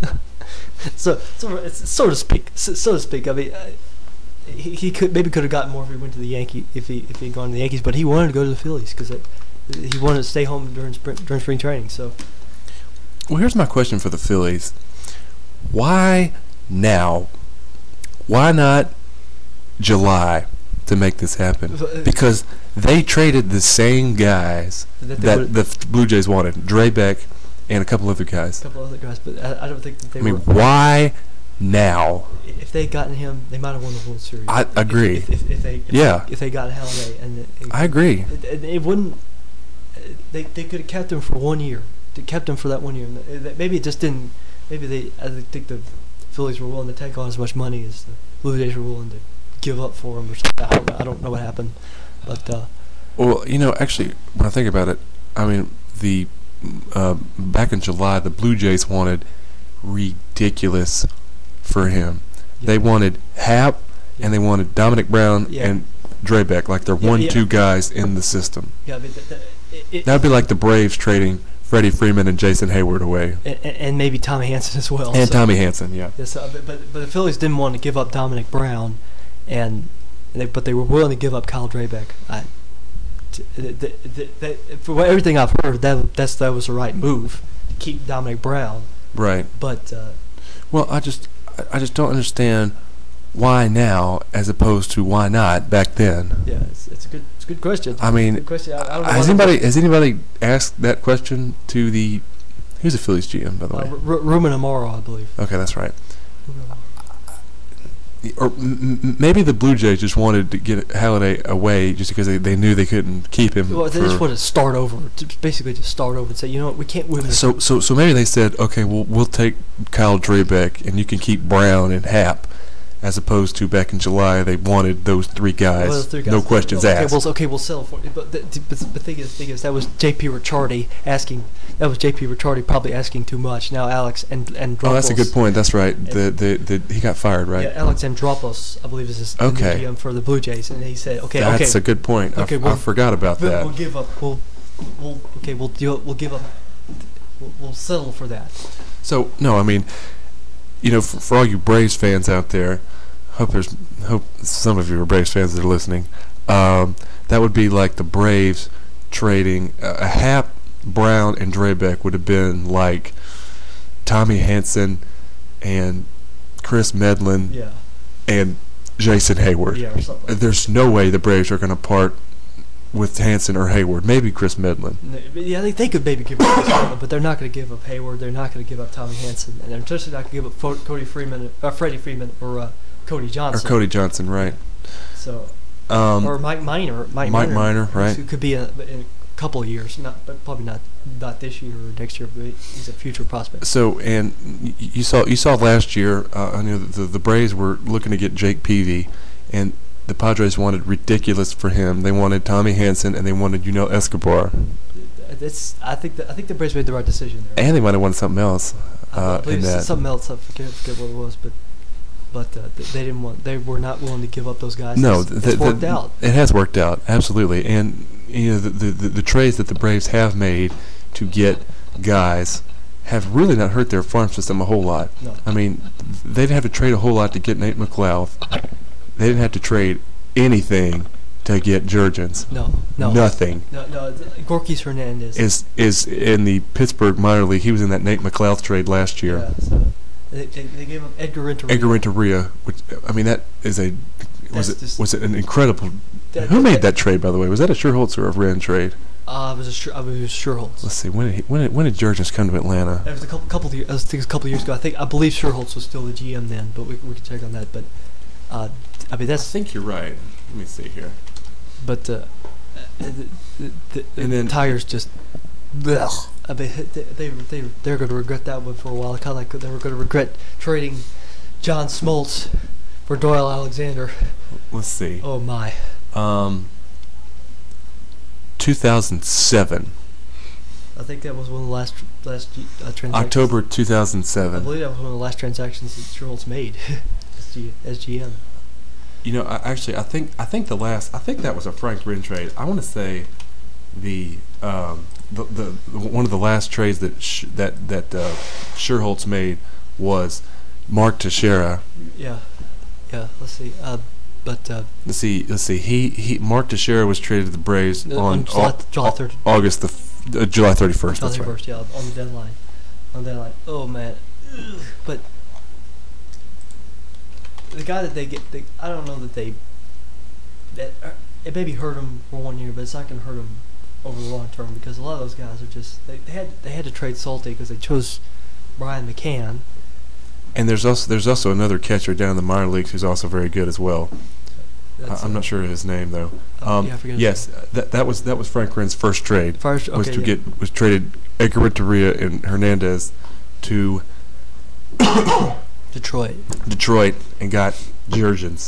so so it's so to speak. So, so to speak. I mean. Uh, he, he could maybe could have gotten more if he went to the Yankee if he if he had gone to the Yankees, but he wanted to go to the Phillies because he wanted to stay home during spring, during spring training. So Well, here's my question for the Phillies. Why now? Why not July to make this happen? Because they traded the same guys that they that would've- the f- Blue Jays wanted, Draybeck and a couple other guys. a couple other guys, but I, I don't think that they I mean, were. why now? If they had gotten him, they might have won the World Series. I If- agree. If, if, if they, if Yeah. they, if they got Halladay, and it, it, I agree. It, it, it wouldn't. They they could have kept him for one year. They kept him for that one year. And it- it- maybe it just didn't. Maybe they. I think the Phillies were willing to take on as much money as the Blue Jays were willing to give up for him, or something. I don't know. I don't know what happened, but. Uh, Well, you know, actually, when I think about it, I mean, the uh, back in July, the Blue Jays wanted ridiculous for him. yeah. They wanted Hap, and they wanted Dominic Brown Yeah. and Draybeck, like their Yeah, one, yeah. two guys in the system. Yeah, but th- th- it, it, That'd be like the Braves trading Freddie Freeman and Jason Hayward away, and, and maybe Tommy Hanson as well. and so. Tommy Hanson. Yeah. Yes, uh, but, but but the Phillies didn't want to give up Dominic Brown, and, and they, but they were willing to give up Kyle Draybeck. I, t- th- th- th- th- for what- everything I've heard, that that's that was the right move to keep Dominic Brown. Right. But uh, Well, I just, I- I just don't understand why now as opposed to why not back then. yeah, it's, it's a good it's a good question. I mean, good question. I, I don't know Has why- anybody has anybody asked that question to the? Who's the Phillies G M, by the Uh, way? R- R- Ruben Amaro, I believe. Okay, that's right. Ruben Amaro. Or m- m- maybe the Blue Jays just wanted to get Halladay away just because they, they knew they couldn't keep him. Well, they for- just want to start over. To basically, just start over and say, you know what, we can't win this. so so so maybe they said, okay, well we'll take Kyle Draybeck and you can keep Brown and Hap, as opposed to back in July they wanted those three guys, Well, those three guys- no questions okay, asked. Well, okay, we'll settle for it. But the, but the thing is, thing is, that was J P Ricciardi asking. That was J P Ricciardi probably asking too much. Now Alex and and Oh, that's a good Andropoulos- point. That's right. The, the the he got fired, right? Yeah, Alex Andropoulos, I believe, is his the new Okay. G M for the Blue Jays, and he said, okay, That's okay, a good point. I Okay, f- I well, forgot about we'll, that. we'll give up. We'll, we'll okay, we'll do. We'll give up. We'll, we'll settle for that. So no, I mean, you know, for, for all you Braves fans out there, hope there's hope some of you are Braves fans that are listening. Um, that would be like the Braves trading uh, a Hap, Brown, and Draybeck would have been like Tommy Hanson and Chris Medlin Yeah. and Jason Hayward. Yeah, or something. Like There's no way the Braves are going to part with Hanson or Hayward. Maybe Chris Medlin. that. Yeah, they, they could maybe give up Chris Medlin, but they're not going to give up Hayward. They're not going to give up Tommy Hanson, and they're especially not going to give up Fo- Cody Freeman, uh, Freddie Freeman, or uh, Cody Or Johnson. Cody Johnson, right? So. Um, or Mike Minor. Mike, Mike Minor, right. Who could be in, in a couple of years, not, but probably not not this year or next year, but he's a future prospect. So, and y- you saw you saw last year. Uh, I know the the Braves were looking to get Jake Peavy, and the Padres wanted ridiculous for him. They wanted Tommy Hanson and they wanted Yunel Escobar, That's I think the, I think the Braves made the right decision there. and they might have wanted something else I uh, believe in it's that. something else. I forget, forget what it was, but but uh, th- they didn't want. They were not willing to give up those guys. No, it's, th- it's th- worked th- out. It has worked out absolutely, and you know the, the the the trades that the Braves have made to get guys have really not hurt their farm system a whole lot. No. I mean, they didn't have to trade a whole lot to get Nate McLeod. They didn't have to trade anything to get Jurgens. No, no, Nothing. No, no. th- Gorkis Hernandez Is is in the Pittsburgh minor league. He was in that Nate McLeod trade last year. Yeah, so They, they, they gave up Edgar Renteria. Edgar Renteria, which I mean that is a was That's it just- was it an incredible. That- Who that- made that trade, by the way? Was that a Sherholtz or a Wren trade? Uh, it was a Scher- uh, it was Sherholtz. Let's see. When did he, when did, when did Jurgens come to Atlanta? It was a couple couple of years. I think it was a couple of years ago. I think I believe Sherholtz was still the G M then, but we we can check on that. But uh, I mean that's think you're right. Let me see here. but uh, the, the, the, And the then- tires just. Blech. I mean they they they they're going to regret that one for a while. Kind of like they were going to regret trading John Smoltz for Doyle Alexander. Let's see. Oh my. Um, two thousand seven, I think that was one of the last last G- uh, transactions. October two thousand I seven. believe that was one of the last transactions that Sherholtz made as, G- as G M. You know, I, actually, I think I think the last I think that was a Frank Wren trade. I want to say the um the, the one of the last trades that sh- that that uh, Sherholtz made was Mark Teixeira. Yeah, yeah. Let's see. Uh, but uh, Let's see. Let's see. He he. Mark Teixeira was traded to the Braves Uh, on, on July- Au- July Au- thirty August the f- uh, July thirty first. That's right. first, yeah, on the deadline. On the deadline. Oh man. Ugh. But the guy that they get, they, I don't know that they. That uh, it maybe hurt him for one year, but it's not going to hurt him over the long term because a lot of those guys are just they, they had they had to trade Salty because they chose Brian McCann. And there's also there's also another catcher down in the minor leagues who's also very good as well. I, That's, I'm uh, not sure of his name though. Oh, Um, yeah, I forget his yes, that that was that was Frank Wren's first trade. First, was okay, to yeah. get was traded Edgar Renteria and Hernandez to Detroit. Detroit and got Jurgens.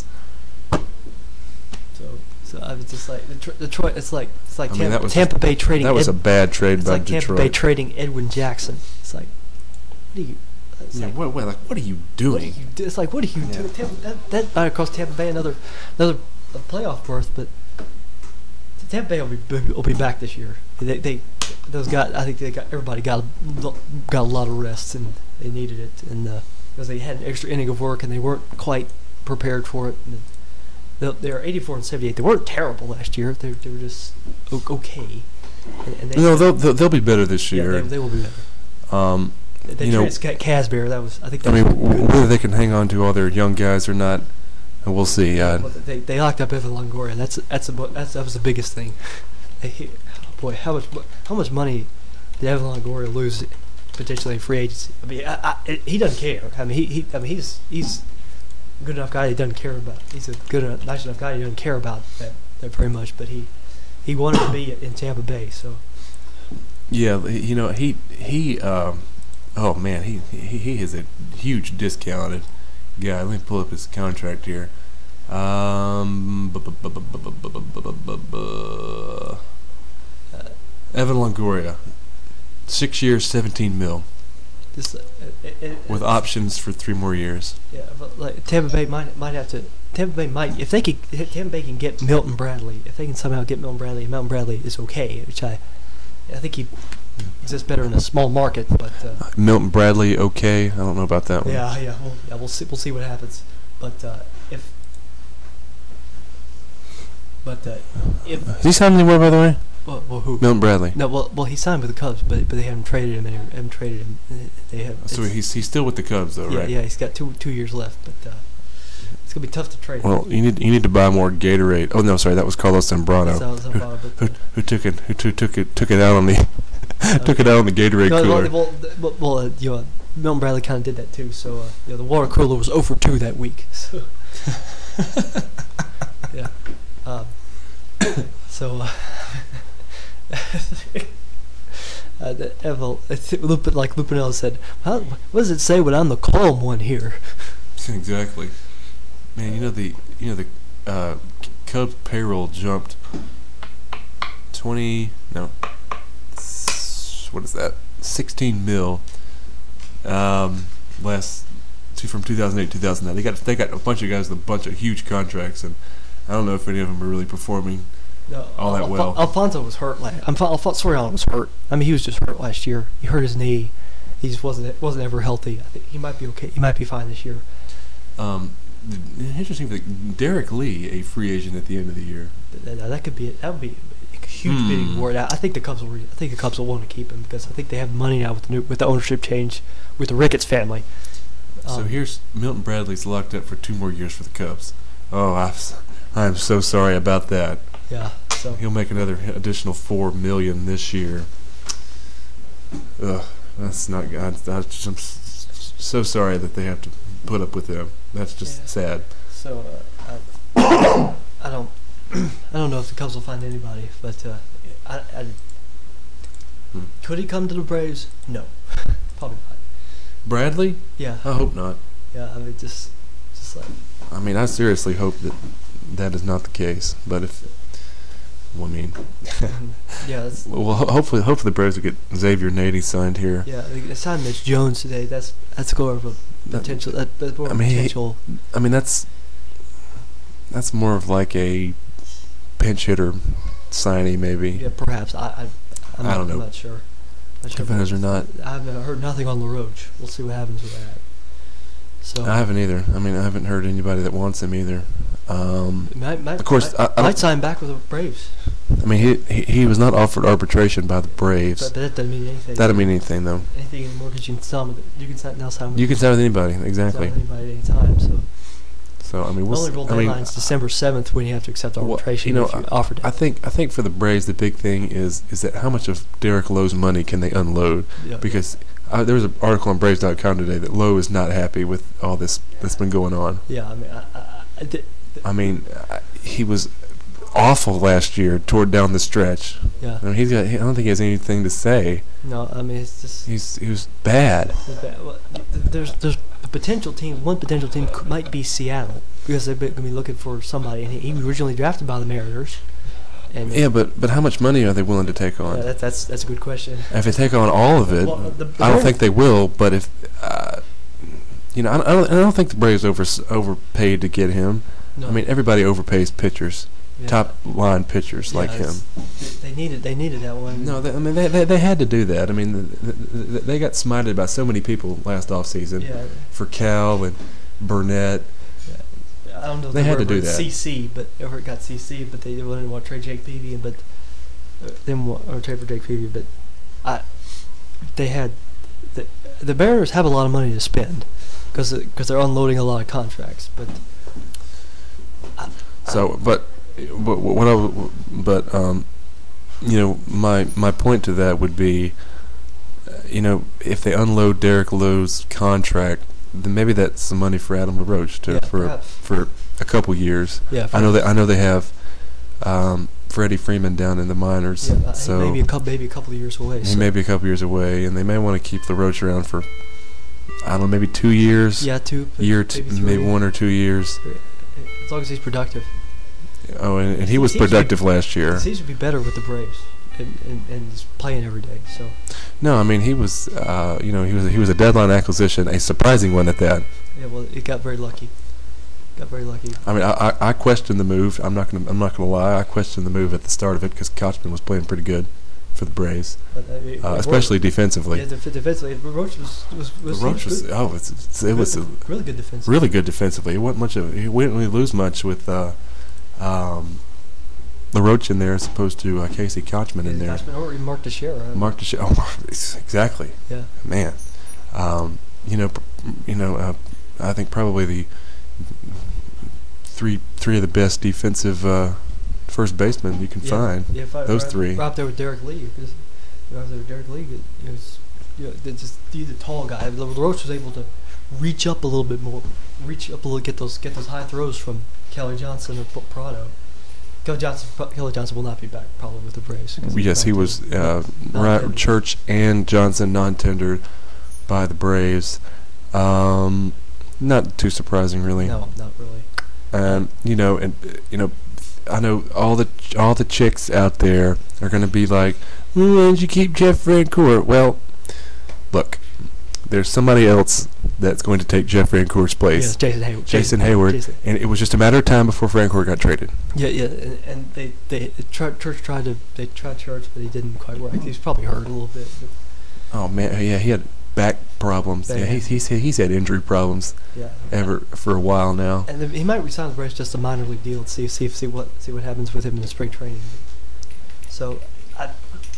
So, so I was just like Detro- Detroit. It's like it's like I mean, Tampa, that was Tampa just- Bay trading. That was Ed, a bad trade it's by like Tampa Detroit. Bay trading Edwin Jackson. It's like, what do you? It's Yeah, like, what, what, like, what are you what do doing? you do? It's like, what do you Yeah. do? Tampa, that that might cost Tampa Bay another another a playoff berth, but Tampa Bay will be will be back this year. They they those guys. I think they got everybody got a, got a lot of rest and they needed it, and uh, because they had an extra inning of work and they weren't quite prepared for it. And they they were eighty-four and seventy-eight. They weren't terrible last year. They they were just o- okay. And, and they, No, they'll, they'll they'll be better this yeah, year. they, they will be better. um, They you know, traded Scott Casbear. That was I think. I That mean, was w- whether they can hang on to all their young guys or not, uh, we'll see. Uh, Well, they they locked up Evan Longoria. And that's that's, a, that's that was the biggest thing. They, boy, how much mo- how much money did Evan Longoria lose potentially in free agency? I mean, I, I, it, he doesn't care. I mean, he, he I mean he's he's a good enough guy. He doesn't care about. He's a good enough, nice enough guy. He doesn't care about that, that very much. But he he wanted to be in Tampa Bay. So yeah, he- you know, he he. Um, oh man, he, he he is a huge discounted guy. Let me pull up his contract here. Um, bu- bu- bu- bu- bu- bu- bu- bu- bu- bu- bu- uh, Evan Longoria, six years, seventeen mil, this uh, it, it, with options for three more years. Yeah, but like Tampa Bay might might have to. Tampa Bay might if they could. If Tampa Bay can get Milton Bradley. If they can somehow get Milton Bradley, and Milton Bradley is okay, which I, I think he exists better in a small market. But uh, Milton Bradley, okay. I don't know about that one. yeah, yeah, we'll, yeah, we'll see. We'll see what happens. But uh, if, but uh, if Is he signed anywhere, by the way? well, well, who? Milton Bradley. No, well, well, he signed with the Cubs, but but they haven't traded him. Any, haven't traded him. They have. So it's- he's he's still with the Cubs, though, yeah, right? yeah. He's got two two years left, but uh, it's gonna be tough to trade. Well, you need you need to buy more Gatorade. Oh no, sorry, that was Carlos Zambrano, That's how- that's how- but, who, uh, who took it who t- took it took it out on the took it out on the Gatorade No, cooler. well, well, well, well uh, you know, Milton Bradley kind of did that too. So, uh, you know, the water cooler was zero for two that week. So, yeah. Um, so, uh, uh, the Evel, it's Lupin, like Lupinella said, How, what does it say when I'm the calm one here? Exactly. Man, you know the you know the uh, Cubs payroll jumped twenty no s- what is that sixteen mil um, last two from two thousand eight two thousand nine. They got they got a bunch of guys with a bunch of huge contracts, and I don't know if any of them are really performing No, all that Alfon- well. Alfonso was hurt last. Alfon- Alfonso Soriano was hurt. I mean, he was just hurt last year. He hurt his knee. He just wasn't wasn't ever healthy. I think he might be okay. He might be fine this year. Um, the, the interesting thing, Derek Lee, a free agent at the end of the year. Th- th- that could be that would be a huge Hmm. bidding war. I I think the Cubs will. Re- I think the Cubs will want to keep him because I think they have money now with the new with the ownership change with the Ricketts family. So Um, here's Milton Bradley's locked up for two more years for the Cubs. Oh, I, I'm so sorry about that. Yeah. So He'll make another additional four million this year. Ugh, that's not good. I, I, I'm s- so sorry that they have to put up with him. That's just Yeah. sad. so uh, I, I don't I don't know if the Cubs will find anybody, but uh, I, I Hmm. could he come to the Braves? No, probably not. Bradley? Yeah. I hope not. Yeah. I mean, just just like I mean, I seriously hope that that is not the case. But if, well, I mean, yeah. That's, well, ho- hopefully, hopefully the Braves will get Xavier Nady signed here. yeah. They signed Mitch Jones today. That's that's more of a That- potential. That, that's more I of a mean, he- potential. I mean, that's that's more of like a pinch hitter signing, maybe. Yeah, perhaps. I I, I'm I not, don't know. I'm not sure. Not sure If it is or not. I haven't heard nothing on LaRoche. We'll see what happens with that. So I haven't either. I mean, I haven't heard anybody that wants him either. Um, might, might, of course, might, I, I, might don't, sign back with the Braves, I mean, he, he he was not offered arbitration by the but, Braves. but that doesn't mean anything. That doesn't mean anything, though. anything anymore because you can sign with you can sign, now sign with You can sign with anybody, exactly. sign with anybody at any time. So So I mean, the we'll. only s- real I mean, deadline is December seventh when you have to accept Well, arbitration. you know, if you offered it. I think I think for the Braves, the big thing is is that how much of Derek Lowe's money can they unload? yeah. Because uh, there was an article on Braves dot com today that Lowe is not happy with all this that's been going on. yeah, I mean, I, I, I did, I mean, uh, he was awful last year toward down the stretch. yeah. I mean, he's got. He, I don't think he has anything to say. No, I mean it's just. He's he was bad. it's bad. Well, th- there's there's a potential team. One potential team could, might be Seattle because they're going to be looking for somebody, and he, he was originally drafted by the Mariners. And Yeah, but but how much money are they willing to take on? yeah, that, that's that's a good question. If they take on all of it, Well, the- the I don't Mariners- think they will. But if uh, you know, I don't, I don't I don't think the Braves over overpaid to get him. No. I mean, everybody overpays pitchers, Yeah. top line pitchers Yeah, like him. it's- They needed they needed that one. No, they, I mean they, they they had to do that. I mean, the, the, the, they got smited by so many people last offseason Yeah. for Cal and Burnett. I don't know. If They had to were do ever that. C C, but ever got C C, but they didn't want to trade Jake Peavy, but uh, then wa- or trade for Jake Peavy, but I they had the the Mariners have a lot of money to spend because because they're unloading a lot of contracts, but I, So, but what, what I w- but um, you know, my my point to that would be, uh, you know, if they unload Derek Lowe's contract, then maybe that's some money for Adam LaRoche to Yeah, for perhaps. for a couple years. yeah, I know that I know they have um, Freddie Freeman down in the minors, yeah, uh, so maybe a couple maybe a couple of years away. he so. may be a couple years away, and they may want to keep LaRoche around for I don't know, maybe two years, yeah, two year, two, maybe, maybe three. one or two years. As long as he's productive. Oh, and, and he He was seems to be- productive last year. He seems to be better with the Braves, and, and, and he's playing every day. So No, I mean he was, uh, you know, he was he was a deadline acquisition, a surprising one at that. yeah, well, it got very lucky. Got very lucky. I mean, I, I, I questioned the move. I'm not gonna I'm not gonna lie. I questioned the move at the start of it because Kochman was playing pretty good for the Braves, But, uh, it- uh, it especially worked. defensively. Yeah, def- defensively, Roach was was was, Roach was good- oh, it's, it's, it was really, a really good defense. really good defensively. It wasn't much of he didn't really lose much with uh, um, LaRoche in there as opposed to uh, Casey Kochman in there. Or even Mark Teixeira. Mark Desha- oh, exactly. Yeah. Man, um, you know, pr- you know, uh, I think probably the three three of the best defensive uh, first basemen you can yeah. find. Yeah, if I, Those right, three. Right up there with Derek Lee. Because right up there with Derek Lee, it, it was you know, they're just he's a tall guy. LaRoche was able to reach up a little bit more, reach up a little, get those get those high throws from Kelly Johnson or P- Prado. Kelly Johnson, Pro- Kelly Johnson will not be back probably with the Braves. 'cause he's Yes, he not was doing- uh, not right, doing- Church and Johnson non-tendered by the Braves. Um, not too surprising, really. No, not really. Um, you know, and uh, you know, I know all the all the chicks out there are going to be like, "Well, why did you keep Jeff Francoeur?" Well, look, there's somebody else that's going to take Jeff Francoeur's place, Yes, Jason Hayward. Jason Hayward, Jason. and it was just a matter of time before Francoeur got traded. Yeah, yeah, and, and they they tried, Church tried to they tried Church, but he didn't quite work. He's probably hurt a little bit. But Oh man, yeah, he had back problems. Back. Yeah, he's he's he's had injury problems yeah, ever for a while now. and then he might resign with the Braves just a minor league deal to see see see what see what happens with him in the spring training. So, I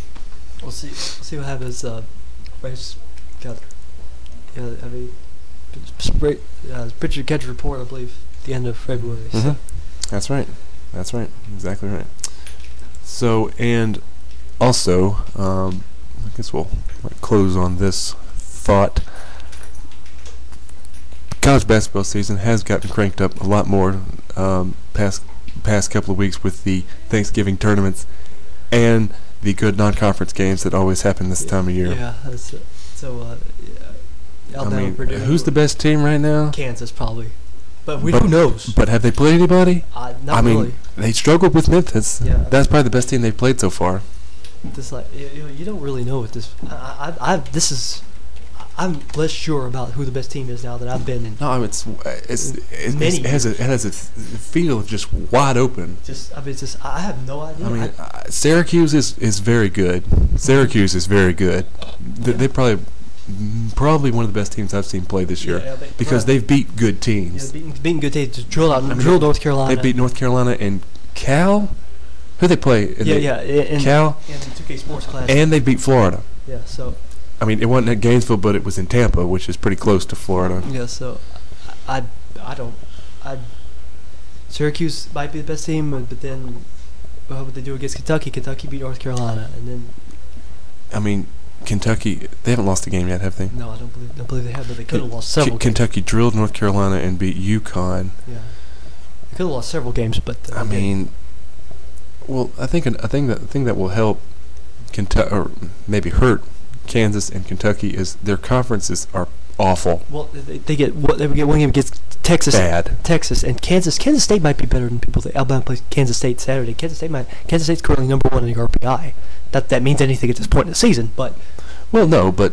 we'll see we'll see what happens. Uh, Braves got yeah, I mean, sp- uh, pitcher catcher report, I believe, at the end of February. Mm-hmm. So. That's right. That's right. Exactly right. So, and also, um, I guess we'll like, close on this thought. College basketball season has gotten cranked up a lot more um, past past couple of weeks with the Thanksgiving tournaments and the good non-conference games that always happen this time of year. Yeah. That's, uh, so, uh, yeah, Alabama, I mean, Purdue, who's the best team right now? Kansas, probably. But we, But- who knows? But have they played anybody? Uh, not I mean, really. they struggled with Memphis. Yeah. That's probably the best team they've played so far. This like you, you know, you don't really know what this. I, I, I this is. I'm less sure about who the best team is now that I've been in. No, it's it's, it's, Many it has a it has a feel of just wide open. Just I mean, it's just I have no idea. I mean, uh, Syracuse is, is very good. Syracuse is very good. They, they probably probably one of the best teams I've seen play this year Yeah, they- because right. they've beat good yeah, teams. beating, beating good teams. Just drill out, I mean, drill North Carolina. They beat North Carolina and Cal. Who they play? And Yeah, they, yeah, in, Cal, in the two K Sports class. and they beat Florida. yeah, so I mean, it wasn't at Gainesville, but it was in Tampa, which is pretty close to Florida. yeah, so I, I, I don't, I. Syracuse might be the best team, but then what would they do against Kentucky? Kentucky beat North Carolina, and then I mean, Kentucky, they haven't lost a game yet, have they? no, I don't believe, don't believe they have, but they could have lost K- several. games. Kentucky drilled North Carolina and beat UConn. Yeah, they could have lost several games, but uh, I they didn't. mean, well, I think an, I think that thing that will help Kentucky or maybe hurt Kansas and Kentucky is their conferences are awful, Well, they, they get what they would get one game against Texas, bad. Texas, and Kansas. Kansas State might be better than people think. Alabama plays Kansas State Saturday. Kansas State might. Kansas State's currently number one in the R P I. Not that that means anything at this point in the season, but Well, no, but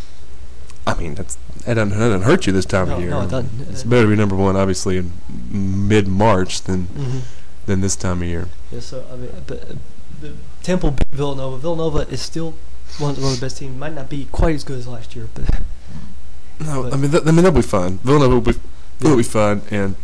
I mean that's that doesn't, that doesn't hurt you this time no, of year. no, it doesn't. It's better to be number one, obviously, in mid March than Mm-hmm. than this time of year. Yeah, so I mean, but, uh, the Temple beat Villanova. Villanova is still one of, one of the best teams. Might not be quite as good as last year, but No, But- I mean, th- I mean that'll be fun. Villanova will be, will be fun, and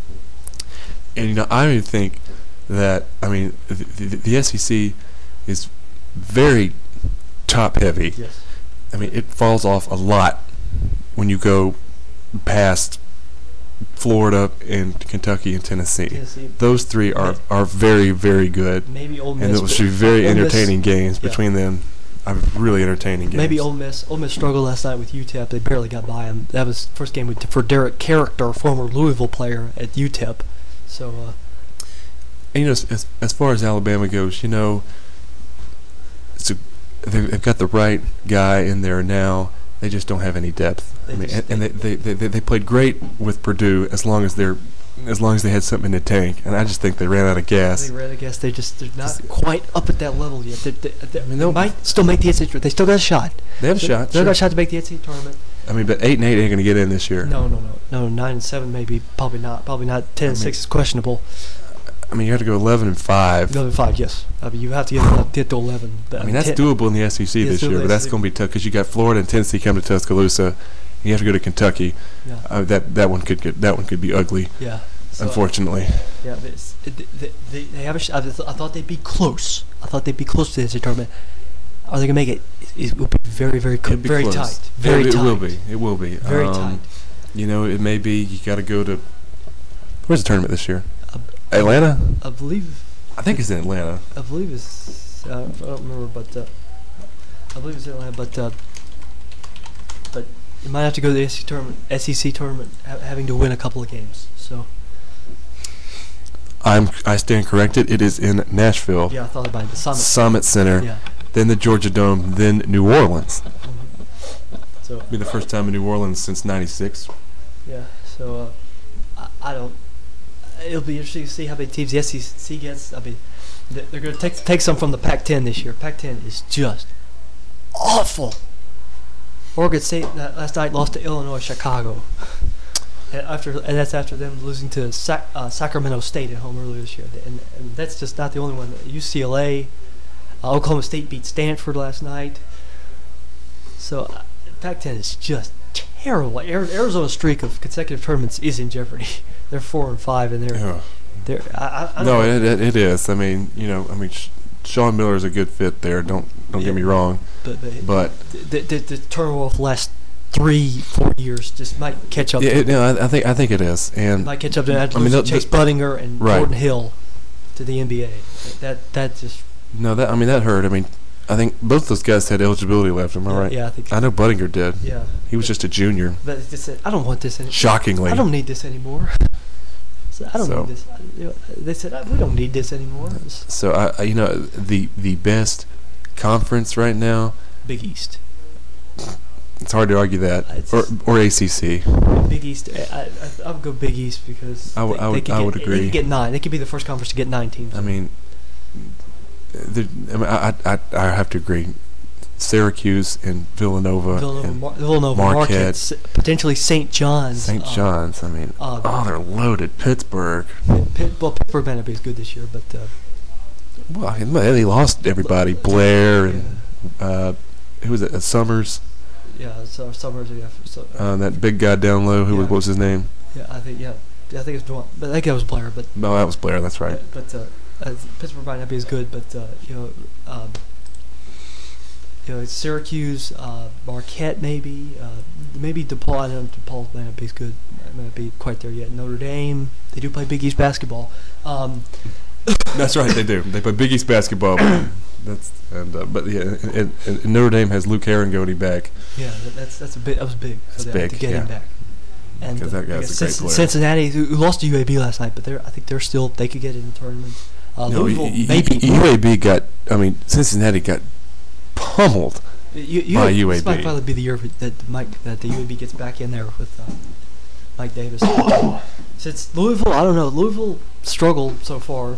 and you know I don't even think that I mean the, the, the S E C is very top heavy. yes, I mean it falls off a lot when you go past Florida and Kentucky and Tennessee. Tennessee. Those three are, are very very good, Maybe Ole Miss. and it will but- be very Ole Miss- entertaining games yeah. between them. I mean, really entertaining games. Maybe Ole Miss. Ole Miss struggled last night with U T E P. They barely got by them. That was first game with, for Derek Character, former Louisville player at U T E P. So uh, And, you know, as, as far as Alabama goes, you know, it's a, they've they've got the right guy in there now. They just don't have any depth. They I mean, just- and, and they, they, they they played great with Purdue as long as they're as long as they had something in the tank. And I just think they ran out of gas. they read, I guess they just they're not Just- quite up at that level yet. They, they, they, I mean, they they'll- might still make the N C double A. They still got a shot. They have a They- shot. They Sure. got a shot to make the N C double A tournament. I mean, but eight and eight ain't going to get in this year. No, no, no, no. Nine and seven maybe. Probably not. Probably not. Ten I and mean- six is questionable. I mean, you have to go eleven and five. Eleven and five, yes. I mean, you have to get, get to eleven. I mean, that's ten, doable in the S E C Yeah, this it's doable year, in but the that's S E C. going to be tough because you got Florida and Tennessee come to Tuscaloosa. And you have to go to Kentucky. Yeah, Uh, that that one could get that one could be ugly, yeah. So, unfortunately. Yeah, but it's, it, they, they, they have a sh- I, th- I thought they'd be close. I thought they'd be close to the N C double A tournament. Are they gonna make it? It, it will be very, very, co- It'd be very close. tight. Very it, tight. It will be. It will be. Very um, tight. You know, it may be you got to go to. Where's the tournament this year? Uh, Atlanta. I believe. I think it's in Atlanta. I believe it's. Uh, I don't remember, but uh, I believe it's in Atlanta. But uh, but you might have to go to the S E C tournament. S E C tournament, ha- having to win a couple of games. So I'm. I stand corrected. It is in Nashville. yeah, I thought about it. The Summit. Summit Center. Yeah. Then the Georgia Dome. Then New Orleans. Mhm. So It'll be the first time in New Orleans since ninety-six. yeah. So uh, I, I don't. It'll be interesting to see how many teams the S E C gets. I mean, th- they're going to take take some from the Pac ten this year. Pac ten is just awful. Oregon State uh, last night lost to Illinois Chicago. And after and that's after them losing to Sac- uh, Sacramento State at home earlier this year. And, and that's just not the only one. U C L A, uh, Oklahoma State beat Stanford last night. So uh, Pac ten is just terrible. Ari- Arizona's streak of consecutive tournaments is in jeopardy. They're four and five, and they're Yeah. they're. I, I, I No, don't know, it, it it is. I mean, you know, I mean, Sh- Sean Miller is a good fit there. Don't don't Yeah. get me wrong. but, but But the, the, the turmoil of the last three, four years just might catch up. Yeah, to it, no, I, I think I think it is, and might catch up to that. I mean, the- Chase the- Budinger and right. Gordon Hill to the N B A. That that just no, that I mean that hurt. I mean, I think both those guys had eligibility left. Am I yeah, right? yeah, I think so. I know Budinger did. Yeah, He was just a junior. but it just said, I don't want this anymore. Shockingly. I don't need this anymore. So I don't So- need this. I, you know, they said we don't need this anymore. It's So I, I, you know, the the best conference right now. Big East. It's hard to argue that, It's- or or A C C. Big East. I, I, I would go Big East because I w- they, I would- they could I get, would They agree. could get nine. They could be the first conference to get nine teams. I mean, there- I, mean I, I I have to agree. Syracuse and Villanova, Villanova, and Mar- Villanova, Marquette. Marquette, S- potentially Saint John's. Saint uh, John's. I mean, uh, oh, they're loaded. Pittsburgh. Pitt, Pitt, well, Pittsburgh might not be as good this year, but uh, Well, I mean, they lost everybody. Blair and uh, who was it? Uh, Summers. yeah, so Summers. Yeah, so, Uh, that big guy down low. Who was Yeah. what was his name? yeah, I think yeah, yeah I think it's Dwan, but I think it was Blair, but No, that was Blair. That's right. But uh, uh, Pittsburgh might not be as good, but uh, you know, um, you know, Syracuse, uh, Marquette, maybe, uh, maybe DePaul. I don't know, DePaul might not be as good. Might not be quite there yet. Notre Dame, they do play Big East basketball. Um, That's right. They do. They play Big East basketball. That's and uh, but yeah, and, and, and Notre Dame has Luke Herringoni back. yeah, that, that's that's a big. That was big for That's them big, to get yeah. him back. And 'Cause that uh, I guy's guess a great Cinc- player. Cincinnati, who who lost to U A B last night, but they're I think they're still they could get in the tournament. Uh, No, Louisville, y- y- maybe. U A B got. I mean, Cincinnati got pummeled. You, you, by This U A B. might probably be the year that Mike that the U A B gets back in there with uh, Mike Davis. Since Louisville, I don't know. Louisville struggled so far.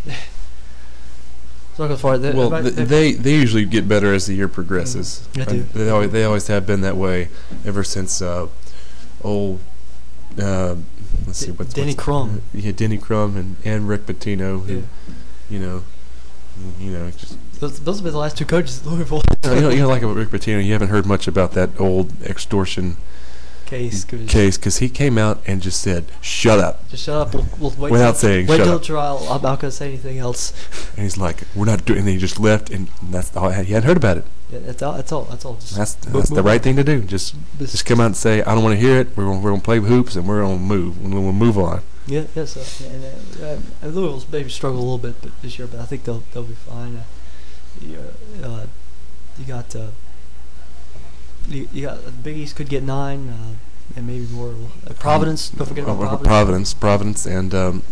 struggled so far. They, Well, they, th- they they usually get better as the year progresses. They do. And They always they always have been that way ever since uh, old. Uh, let's see D- what's Denny what's- Crum. Yeah, Denny Crum and, and Rick Pitino, who Yeah. you know, you know, just those, those have been the last two coaches at Louisville. you know, you know, like about Rick Pitino, you haven't heard much about that old extortion case. 'Cause case because he came out and just said, "Shut up," Just shut up. We'll, we'll wait without till, saying, wait "Shut till up." the trial. I'm not going to say anything else. And he's like, "We're not doing." And he just left, and that's all. He hadn't heard about it. Yeah, that's all. That's all. That's all. Just That's move- that's the move right on. thing to do. Just Just- just come out and say, "I don't want to hear it. We're gonna, we're gonna play hoops and we're gonna move. and We'll move on." Yeah, yes, uh, and uh, uh, Louisville's maybe struggle a little bit but this year, but I think they'll they'll be fine. Uh, you, uh, you got uh, you, you got the Big East could get nine, uh, and maybe more. Uh, Providence, don't forget about Uh, Providence. Providence, Providence, and um,